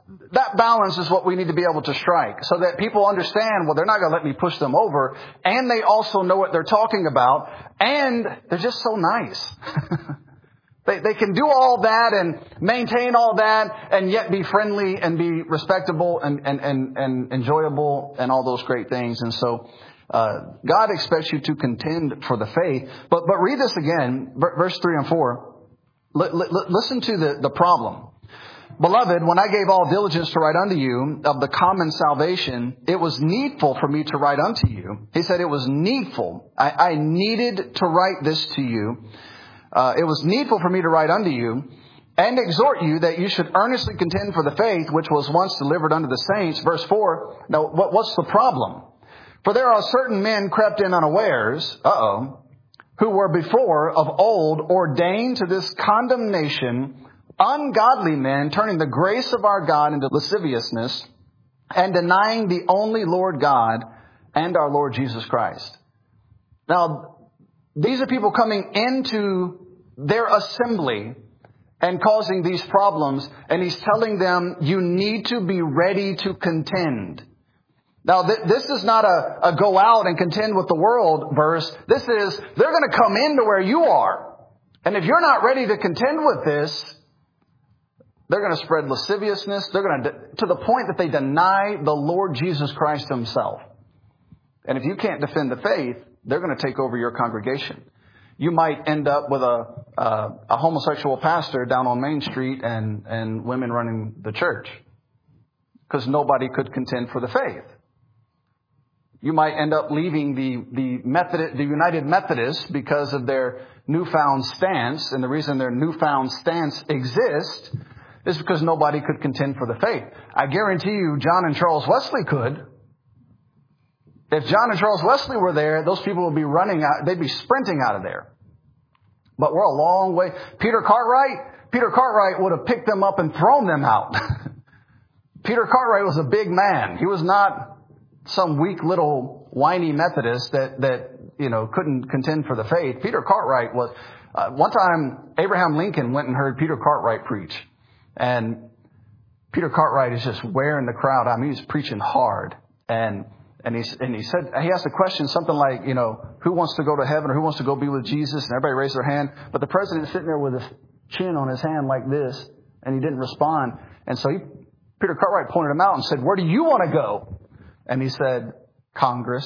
that balance is what we need to be able to strike so that people understand, well, they're not going to let me push them over. And they also know what they're talking about. And they're just so nice. they, they can do all that and maintain all that and yet be friendly and be respectable and, and, and, and enjoyable and all those great things. And so uh, God expects you to contend for the faith. But, but read this again, verse three and four. L- l- listen to the, the problem. Beloved, when I gave all diligence to write unto you of the common salvation, it was needful for me to write unto you. He said it was needful. I, I needed to write this to you. Uh, it was needful for me to write unto you and exhort you that you should earnestly contend for the faith which was once delivered unto the saints. Verse four. Now, what, what's the problem? For there are certain men crept in unawares, uh-oh, who were before of old ordained to this condemnation, ungodly men, turning the grace of our God into lasciviousness and denying the only Lord God and our Lord Jesus Christ. Now, these are people coming into their assembly and causing these problems. And he's telling them, you need to be ready to contend. Now, th- this is not a, a go out and contend with the world verse. This is, they're going to come into where you are. And if you're not ready to contend with this, they're going to spread lasciviousness. They're going to, to the point that they deny the Lord Jesus Christ himself. And if you can't defend the faith, they're going to take over your congregation. You might end up with a, a, a homosexual pastor down on Main Street and, and women running the church because nobody could contend for the faith. You might end up leaving the, the Methodist, the United Methodists because of their newfound stance. And the reason their newfound stance exists is because nobody could contend for the faith. I guarantee you John and Charles Wesley could. If John and Charles Wesley were there, those people would be running out, they'd be sprinting out of there. But we're a long way. Peter Cartwright, Peter Cartwright would have picked them up and thrown them out. Peter Cartwright was a big man. He was not some weak little whiny Methodist that, that, you know, couldn't contend for the faith. Peter Cartwright was, uh, one time Abraham Lincoln went and heard Peter Cartwright preach. And Peter Cartwright is just wearing the crowd. I mean, he's preaching hard. And, and he, and he said, he asked a question, something like, you know, who wants to go to heaven or who wants to go be with Jesus? And everybody raised their hand. But the president sitting there with his chin on his hand like this, and he didn't respond. And so he, Peter Cartwright pointed him out and said, where do you want to go? And he said, Congress.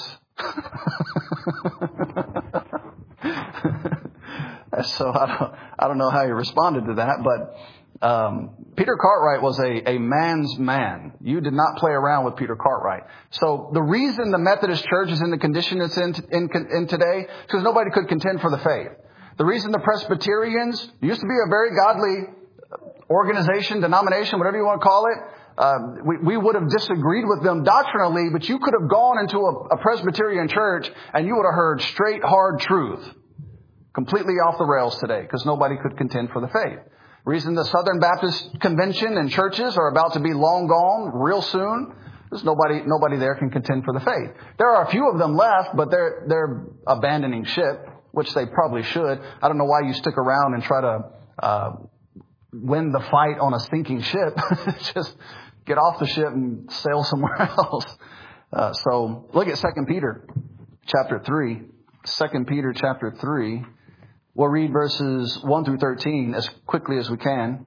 So I don't, I don't know how he responded to that, but um, Peter Cartwright was a, a man's man. You did not play around with Peter Cartwright. So the reason the Methodist Church is in the condition it's in, in, in today is because nobody could contend for the faith. The reason the Presbyterians used to be a very godly organization, denomination, whatever you want to call it. Um, we, we would have disagreed with them doctrinally, but you could have gone into a, a Presbyterian church and you would have heard straight, hard truth. Completely off the rails today because nobody could contend for the faith. Reason the Southern Baptist Convention and churches are about to be long gone real soon. There's nobody, nobody there can contend for the faith. There are a few of them left, but they're, they're abandoning ship, which they probably should. I don't know why you stick around and try to, uh, win the fight on a sinking ship. Just get off the ship and sail somewhere else. Uh, so look at Second Peter chapter three. Second Peter chapter three. We'll read verses one through thirteen as quickly as we can.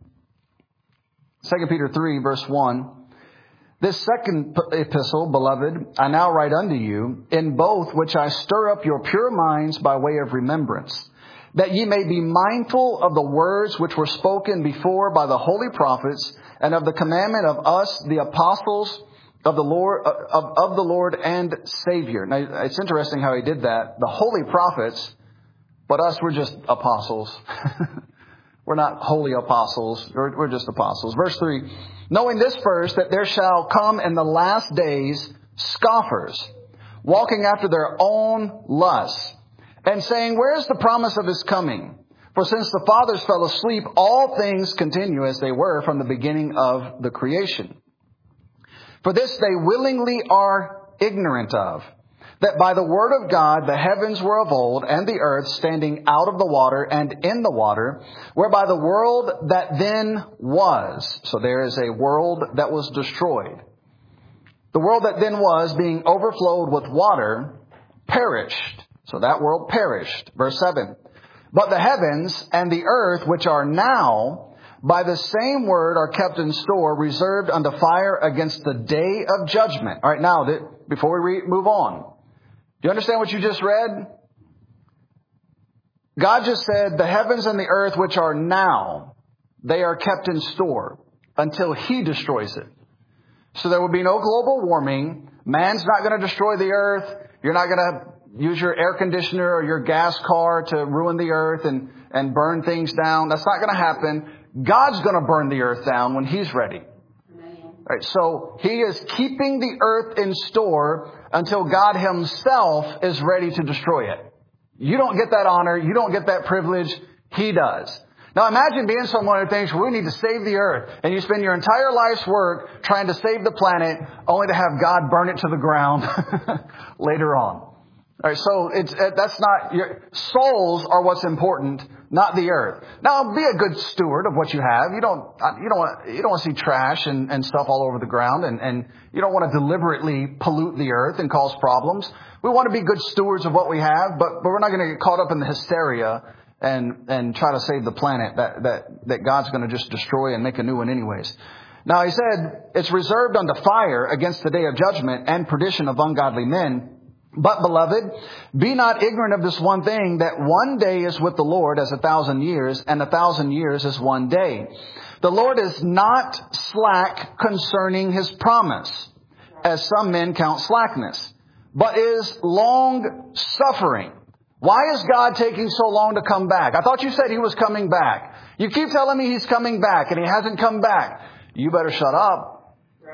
Second Peter three, verse one. This second epistle, beloved, I now write unto you, in both which I stir up your pure minds by way of remembrance, that ye may be mindful of the words which were spoken before by the holy prophets, and of the commandment of us, the apostles of the Lord, of, of the Lord and Savior. Now, it's interesting how he did that. The holy prophets, but us, we're just apostles. We're not holy apostles. We're, we're just apostles. Verse three, knowing this first, that there shall come in the last days scoffers, walking after their own lusts, and saying, where is the promise of his coming? For since the fathers fell asleep, all things continue as they were from the beginning of the creation. For this they willingly are ignorant of, that by the word of God the heavens were of old, and the earth standing out of the water and in the water, whereby the world that then was, so there is a world that was destroyed. The world that then was, being overflowed with water, perished. So that world perished. Verse seven. But the heavens and the earth, which are now, by the same word are kept in store, reserved unto fire against the day of judgment. All right, now, before we move on, do you understand what you just read? God just said, the heavens and the earth, which are now, they are kept in store until He destroys it. So there will be no global warming. Man's not going to destroy the earth. You're not going to use your air conditioner or your gas car to ruin the earth and, and burn things down. That's not going to happen. God's going to burn the earth down when He's ready. All right, so He is keeping the earth in store until God Himself is ready to destroy it. You don't get that honor. You don't get that privilege. He does. Now imagine being someone who thinks, we need to save the earth, and you spend your entire life's work trying to save the planet only to have God burn it to the ground later on. All right, so it's, that's not, your souls are what's important, not the earth. Now, be a good steward of what you have. You don't, you don't want, you don't want to see trash and, and stuff all over the ground, and, and you don't want to deliberately pollute the earth and cause problems. We want to be good stewards of what we have, but, but we're not going to get caught up in the hysteria and, and try to save the planet that, that, that God's going to just destroy and make a new one anyways. Now, He said, it's reserved unto fire against the day of judgment and perdition of ungodly men. But, beloved, be not ignorant of this one thing, that one day is with the Lord as a thousand years, and a thousand years is one day. The Lord is not slack concerning His promise, as some men count slackness, but is long suffering. Why is God taking so long to come back? I thought you said He was coming back. You keep telling me He's coming back, and He hasn't come back. You better shut up.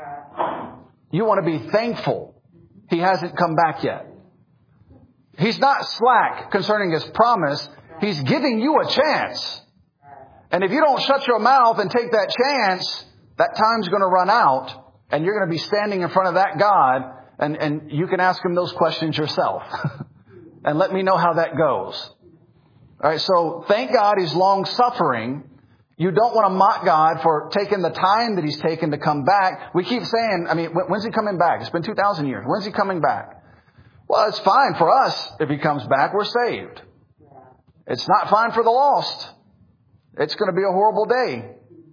You want to be thankful He hasn't come back yet. He's not slack concerning His promise. He's giving you a chance. And if you don't shut your mouth and take that chance, that time's going to run out, and you're going to be standing in front of that God, and, and you can ask Him those questions yourself. And let me know how that goes. All right, so thank God He's long suffering. You don't want to mock God for taking the time that He's taken to come back. We keep saying, I mean, when's He coming back? It's been two thousand years. When's He coming back? Well, it's fine for us. If He comes back, we're saved. It's not fine for the lost. It's going to be a horrible day.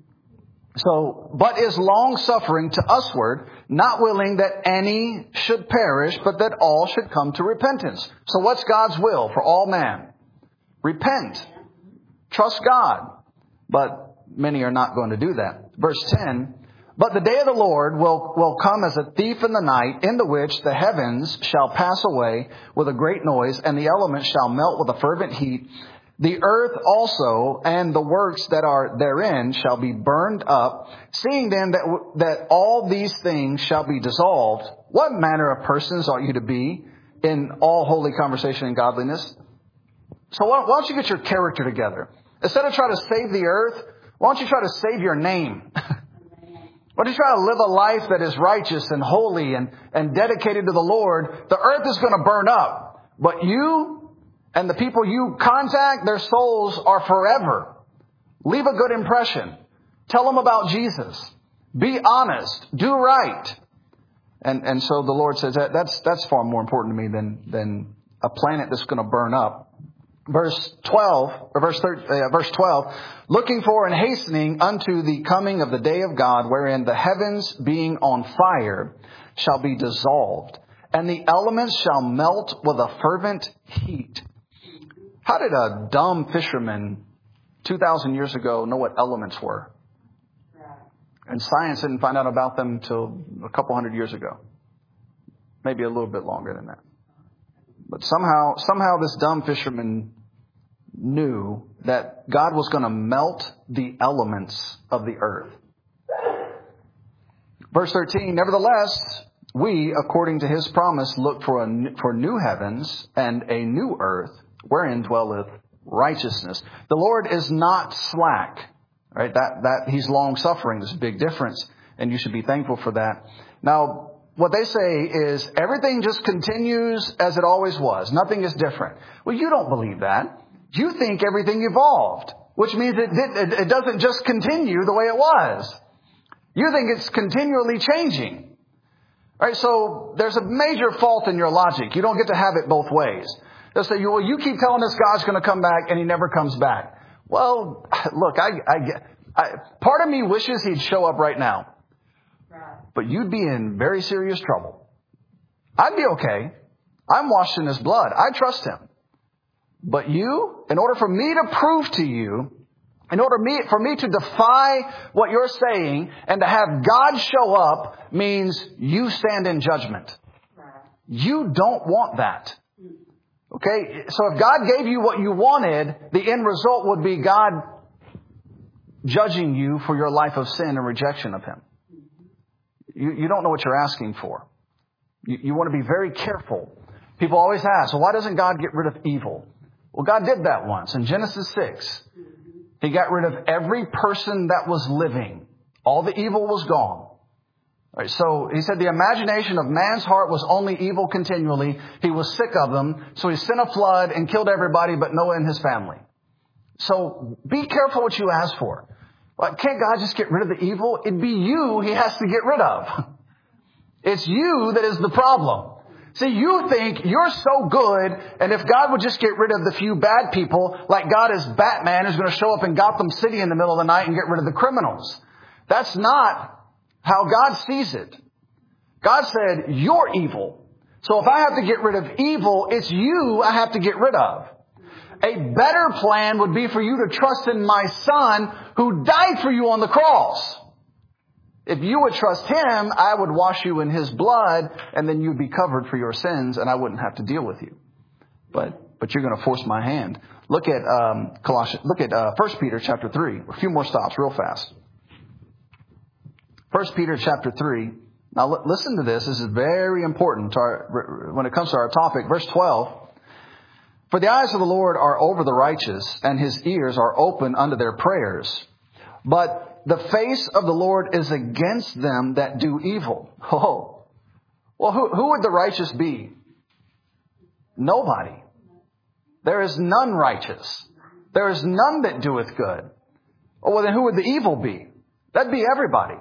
So, but is long suffering to usward, not willing that any should perish, but that all should come to repentance. So what's God's will for all man? Repent. Trust God. But many are not going to do that. Verse ten, but the day of the Lord will, will come as a thief in the night, in the which the heavens shall pass away with a great noise, and the elements shall melt with a fervent heat. The earth also and the works that are therein shall be burned up. Seeing then that, that all these things shall be dissolved, what manner of persons ought you to be in all holy conversation and godliness? So why, why don't you get your character together? Instead of trying to save the earth, why don't you try to save your name? Why don't you try to live a life that is righteous and holy and, and dedicated to the Lord? The earth is going to burn up, but you and the people you contact, their souls are forever. Leave a good impression. Tell them about Jesus. Be honest. Do right. And and so the Lord says that that's that's far more important to me than than a planet that's going to burn up. Verse twelve, or verse thirteen, uh, verse twelve, looking for and hastening unto the coming of the day of God, wherein the heavens being on fire shall be dissolved, and the elements shall melt with a fervent heat. How did a dumb fisherman two thousand years ago know what elements were? And science didn't find out about them until a couple hundred years ago. Maybe a little bit longer than that. But somehow, somehow this dumb fisherman knew that God was going to melt the elements of the earth. Verse thirteen, nevertheless, we, according to His promise, look for a, for new heavens and a new earth, wherein dwelleth righteousness. The Lord is not slack. Right? That, that He's long suffering. There's a big difference, and you should be thankful for that. Now, what they say is everything just continues as it always was. Nothing is different. Well, you don't believe that. You think everything evolved, which means it, it, it doesn't just continue the way it was. You think it's continually changing. All right, so there's a major fault in your logic. You don't get to have it both ways. They'll say, well, you keep telling us God's going to come back and he never comes back. Well, look, I, I, I, part of me wishes he'd show up right now. But you'd be in very serious trouble. I'd be okay. I'm washed in his blood. I trust him. But you, in order for me to prove to you, in order me, for me to defy what you're saying and to have God show up means you stand in judgment. You don't want that. Okay? So if God gave you what you wanted, the end result would be God judging you for your life of sin and rejection of him. You, you don't know what you're asking for. You, you want to be very careful. People always ask, well, why doesn't God get rid of evil? Well, God did that once. In Genesis six, he got rid of every person that was living. All the evil was gone. All right, so he said the imagination of man's heart was only evil continually. He was sick of them. So he sent a flood and killed everybody but Noah and his family. So be careful what you ask for. Well, can't God just get rid of the evil? It'd be you he has to get rid of. It's you that is the problem. See, you think you're so good, and if God would just get rid of the few bad people, like God is Batman who's going to show up in Gotham City in the middle of the night and get rid of the criminals. That's not how God sees it. God said, you're evil. So if I have to get rid of evil, it's you I have to get rid of. A better plan would be for you to trust in my Son who died for you on the cross. If you would trust him, I would wash you in his blood, and then you'd be covered for your sins, and I wouldn't have to deal with you. But but you're going to force my hand. Look at um, Colossians. Look at uh, First Peter chapter three. A few more stops, real fast. First Peter chapter three. Now l- listen to this. This is very important to our, when it comes to our topic. Verse twelve. For the eyes of the Lord are over the righteous, and his ears are open unto their prayers. But the face of the Lord is against them that do evil. Oh, well, who, who would the righteous be? Nobody. There is none righteous. There is none that doeth good. Oh, well, then who would the evil be? That'd be everybody.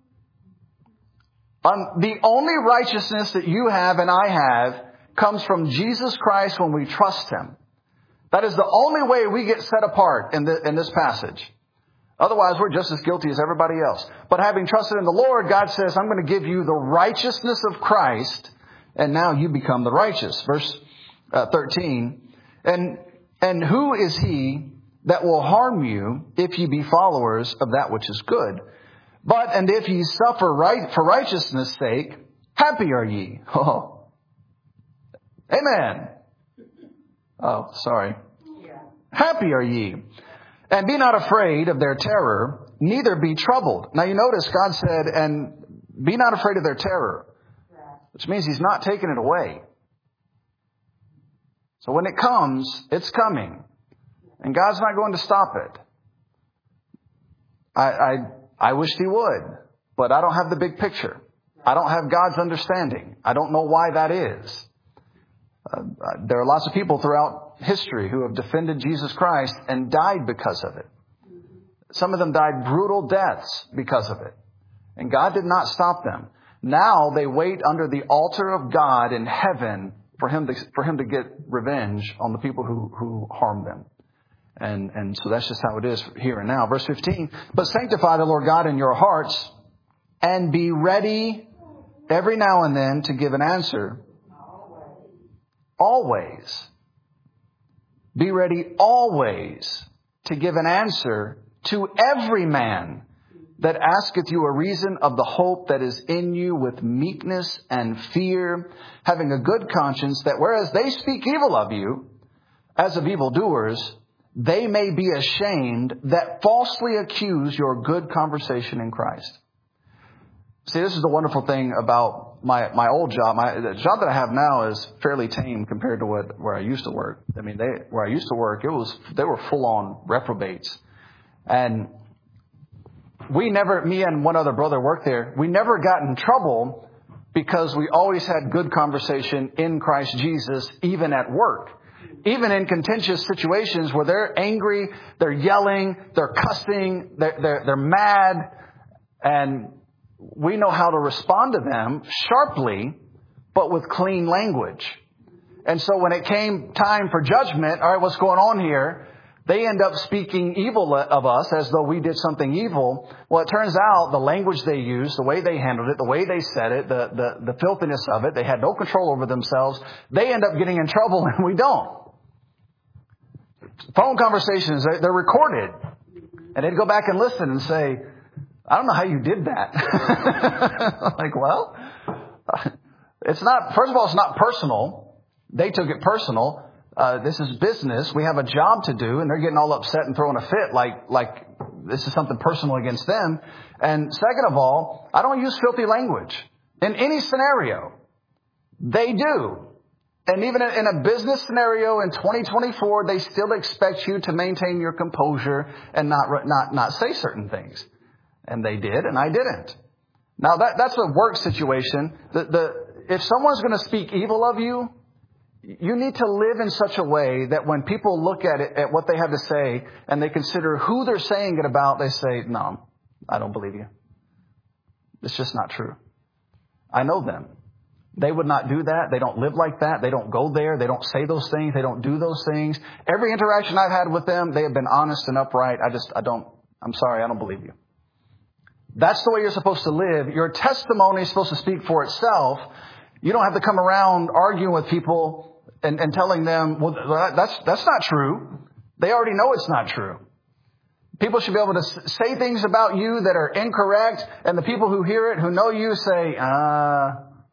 Um, the only righteousness that you have and I have comes from Jesus Christ when we trust him. That is the only way we get set apart in, the, in this passage. Otherwise, we're just as guilty as everybody else. But having trusted in the Lord, God says, I'm going to give you the righteousness of Christ, and now you become the righteous. Verse uh, thirteen. And, and who is he that will harm you if ye be followers of that which is good? But, and if ye suffer right for righteousness' sake, happy are ye. Oh. Amen. Oh, sorry. Happy are ye. And be not afraid of their terror, neither be troubled. Now you notice God said, and be not afraid of their terror, which means he's not taking it away. So when it comes, it's coming. And God's not going to stop it. I, I, I wished he would, but I don't have the big picture. I don't have God's understanding. I don't know why that is. Uh, there are lots of people throughout history who have defended Jesus Christ and died because of it. Some of them died brutal deaths because of it. And God did not stop them. Now they wait under the altar of God in heaven for him to, for him to get revenge on the people who, who harmed them. And, and so that's just how it is here and now. Verse fifteen, but sanctify the Lord God in your hearts and be ready every now and then to give an answer. Always. Be ready always to give an answer to every man that asketh you a reason of the hope that is in you with meekness and fear, having a good conscience, that whereas they speak evil of you, as of evildoers, they may be ashamed that falsely accuse your good conversation in Christ. See, this is the wonderful thing about my, my old job. My, the job that I have now is fairly tame compared to what, where I used to work. I mean, they, where I used to work, it was, they were full on reprobates. And we never, me and one other brother worked there. We never got in trouble because we always had good conversation in Christ Jesus, even at work. Even in contentious situations where they're angry, they're yelling, they're cussing, they're, they're, they're mad, and we know how to respond to them sharply, but with clean language. And so when it came time for judgment, all right, what's going on here? They end up speaking evil of us as though we did something evil. Well, it turns out the language they used, the way they handled it, the way they said it, the, the, the filthiness of it, they had no control over themselves. They end up getting in trouble and we don't. Phone conversations, they're recorded. And they'd go back and listen and say, I don't know how you did that. Like, well, it's not, first of all, it's not personal. They took it personal. Uh, this is business. We have a job to do, and they're getting all upset and throwing a fit like, like this is something personal against them. And second of all, I don't use filthy language in any scenario. They do. And even in a business scenario in twenty twenty-four, they still expect you to maintain your composure and not, not, not say certain things. And they did, and I didn't. Now that, that's a work situation. The, the, if someone's going to speak evil of you, you need to live in such a way that when people look at it, at what they have to say, and they consider who they're saying it about, they say, no, I don't believe you. It's just not true. I know them. They would not do that. They don't live like that. They don't go there. They don't say those things. They don't do those things. Every interaction I've had with them, they have been honest and upright. I just, I don't, I'm sorry, I don't believe you. That's the way you're supposed to live. Your testimony is supposed to speak for itself. You don't have to come around arguing with people and, and telling them, well, that's, that's not true. They already know it's not true. People should be able to say things about you that are incorrect, and the people who hear it, who know you, say, uh,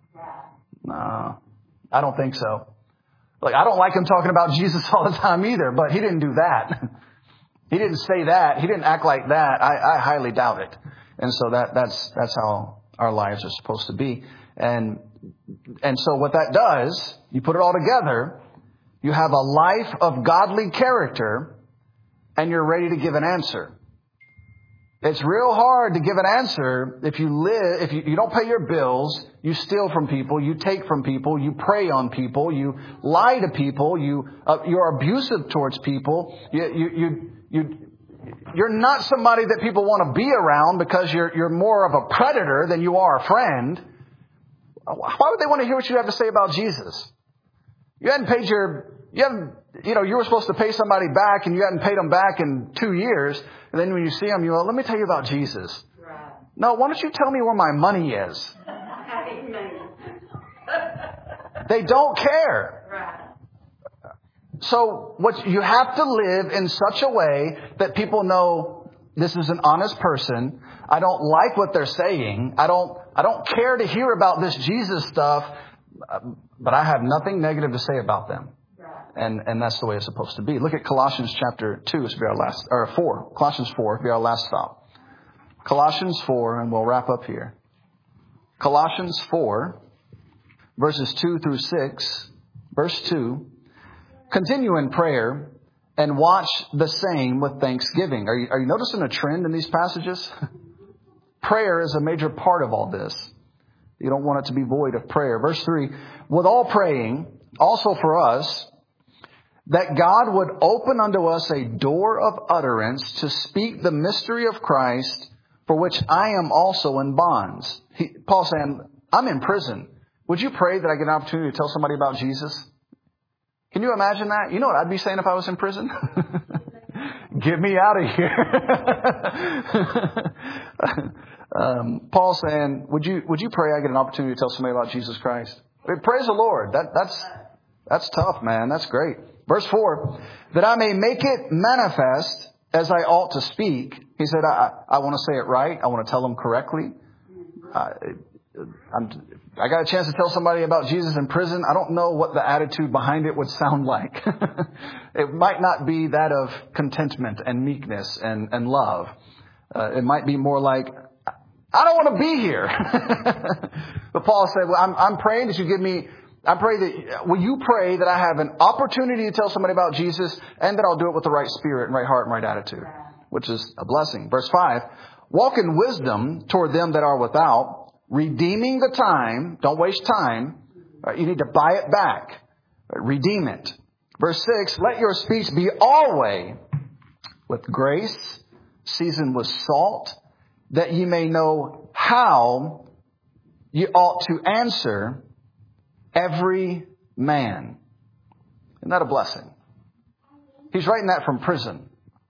no, I don't think so. Like, I don't like him talking about Jesus all the time either, but he didn't do that. He didn't say that. He didn't act like that. I, I highly doubt it. And so that, that's, that's how our lives are supposed to be. And, and so what that does, you put it all together, you have a life of godly character, and you're ready to give an answer. It's real hard to give an answer if you live, if you, you don't pay your bills, you steal from people, you take from people, you prey on people, you lie to people, you, uh, you're abusive towards people, you, you, you, you, you're not somebody that people want to be around because you're, you're more of a predator than you are a friend. Why would they want to hear what you have to say about Jesus? You hadn't paid your, you haven't, you know, you were supposed to pay somebody back and you hadn't paid them back in two years. And then when you see them, you go, let me tell you about Jesus.
Right.
No, why don't you tell me where my money is? They don't care.
Right.
So what you have to live in such a way that people know this is an honest person. I don't like what they're saying. I don't, I don't care to hear about this Jesus stuff, but I have nothing negative to say about them. And, and that's the way it's supposed to be. Look at Colossians chapter two. This will be our last, or four. Colossians four will be our last stop. Colossians four, and we'll wrap up here. Colossians four, verses two through six. Verse two. Continue in prayer and watch the same with thanksgiving. Are you, are you noticing a trend in these passages? Prayer is a major part of all this. You don't want it to be void of prayer. Verse three. With all praying, also for us, that God would open unto us a door of utterance to speak the mystery of Christ, for which I am also in bonds. He, Paul saying, I'm in prison. Would you pray that I get an opportunity to tell somebody about Jesus? Can you imagine that? You know what I'd be saying if I was in prison? Get me out of here. um, Paul saying, would you, would you pray I get an opportunity to tell somebody about Jesus Christ? I mean, praise the Lord. That, that's, that's tough, man. That's great. Verse four, that I may make it manifest as I ought to speak. He said, I, I want to say it right. I want to tell them correctly. Uh, I'm, I got a chance to tell somebody about Jesus in prison. I don't know what the attitude behind it would sound like. It might not be that of contentment and meekness and, and love. Uh, it might be more like, I don't want to be here. But Paul said, well, I'm, I'm praying that you give me I pray that, will you pray that I have an opportunity to tell somebody about Jesus and that I'll do it with the right spirit and right heart and right attitude, which is a blessing. Verse five, walk in wisdom toward them that are without, redeeming the time. Don't waste time. Right? You need to buy it back. Right? Redeem it. Verse six, let your speech be always with grace, seasoned with salt, that ye may know how ye ought to answer every man. Isn't that a blessing? He's writing that from prison.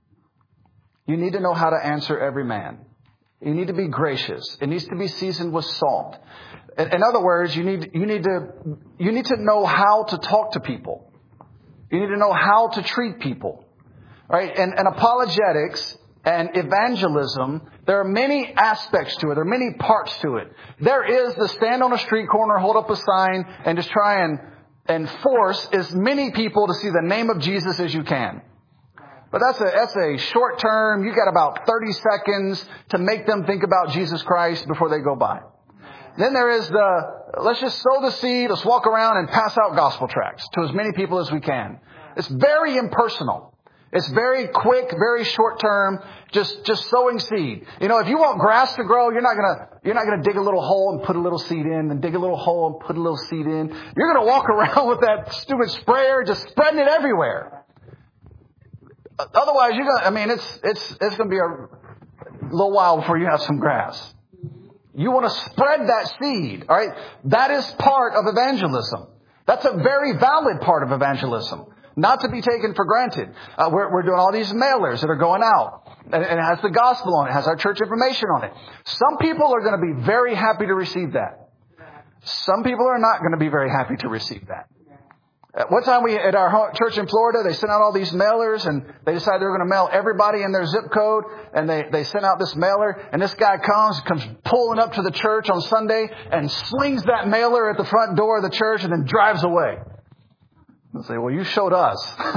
You need to know how to answer every man. You need to be gracious. It needs to be seasoned with salt. In, in other words, you need, you need to, you need to know how to talk to people. You need to know how to treat people. Right? And, and apologetics and evangelism, there are many aspects to it. There are many parts to it. There is the stand on a street corner, hold up a sign, and just try and, and force as many people to see the name of Jesus as you can. But that's a, that's a short term. You got about thirty seconds to make them think about Jesus Christ before they go by. Then there is the, let's just sow the seed, let's walk around and pass out gospel tracts to as many people as we can. It's very impersonal. It's very quick, very short term, just, just sowing seed. You know, if you want grass to grow, you're not gonna, you're not gonna dig a little hole and put a little seed in, and dig a little hole and put a little seed in. You're gonna walk around with that stupid sprayer just spreading it everywhere. Otherwise, you're gonna, I mean, it's, it's, it's gonna be a little while before you have some grass. You want to spread that seed, all right? That is part of evangelism. That's a very valid part of evangelism. Not to be taken for granted. Uh, we're, we're doing all these mailers that are going out. And, and it has the gospel on it. It has our church information on it. Some people are going to be very happy to receive that. Some people are not going to be very happy to receive that. At one time we, at our church in Florida, they sent out all these mailers, and they decided they were going to mail everybody in their zip code. And they, they sent out this mailer, and this guy comes, comes pulling up to the church on Sunday and slings that mailer at the front door of the church and then drives away. They'll say, well, you showed us.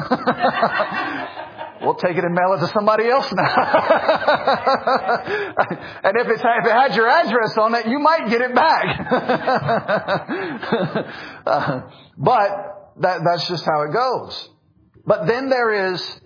We'll take it and mail it to somebody else now. And if, it's, if it had your address on it, you might get it back. uh, but that, that's just how it goes. But then there is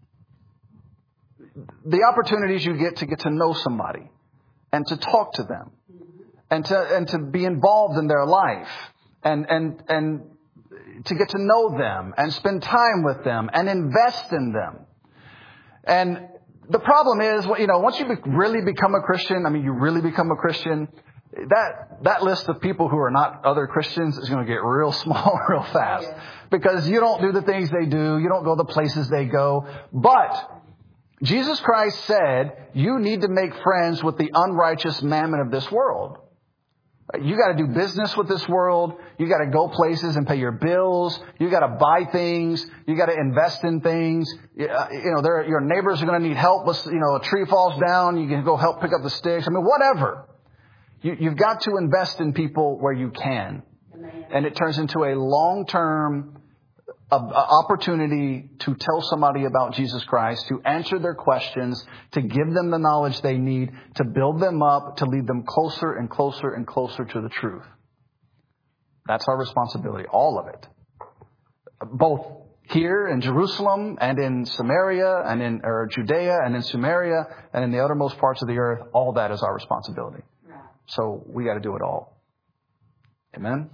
the opportunities you get to get to know somebody and to talk to them and to, and to be involved in their life and, and, and, to get to know them and spend time with them and invest in them. And the problem is, you know, once you really become a Christian, I mean, you really become a Christian, that, that list of people who are not other Christians is going to get real small real fast because you don't do the things they do. You don't go the places they go. But Jesus Christ said, you need to make friends with the unrighteous mammon of this world. You got to do business with this world. You got to go places and pay your bills. You got to buy things. You got to invest in things. You know, there, your neighbors are going to need help. You know, a tree falls down. You can go help pick up the sticks. I mean, whatever. You, you've got to invest in people where you can. And it turns into a long-term a, a opportunity to tell somebody about Jesus Christ, to answer their questions, to give them the knowledge they need, to build them up, to lead them closer and closer and closer to the truth. That's our responsibility, all of it. Both here in Jerusalem and in Samaria and in or Judea and in Samaria and in the uttermost parts of the earth, all that is our responsibility. So we got to do it all. Amen.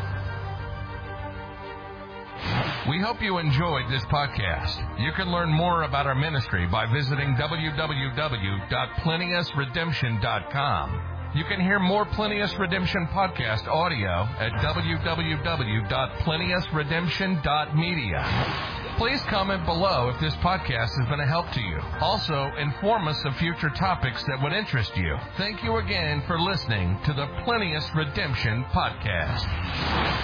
We hope you enjoyed this podcast. You can learn more about our ministry by visiting w w w dot plinius redemption dot com. You can hear more Plinius Redemption podcast audio at w w w dot plinius redemption dot media. Please comment below if this podcast has been a help to you. Also, inform us of future topics that would interest you. Thank you again for listening to the Plinius Redemption podcast.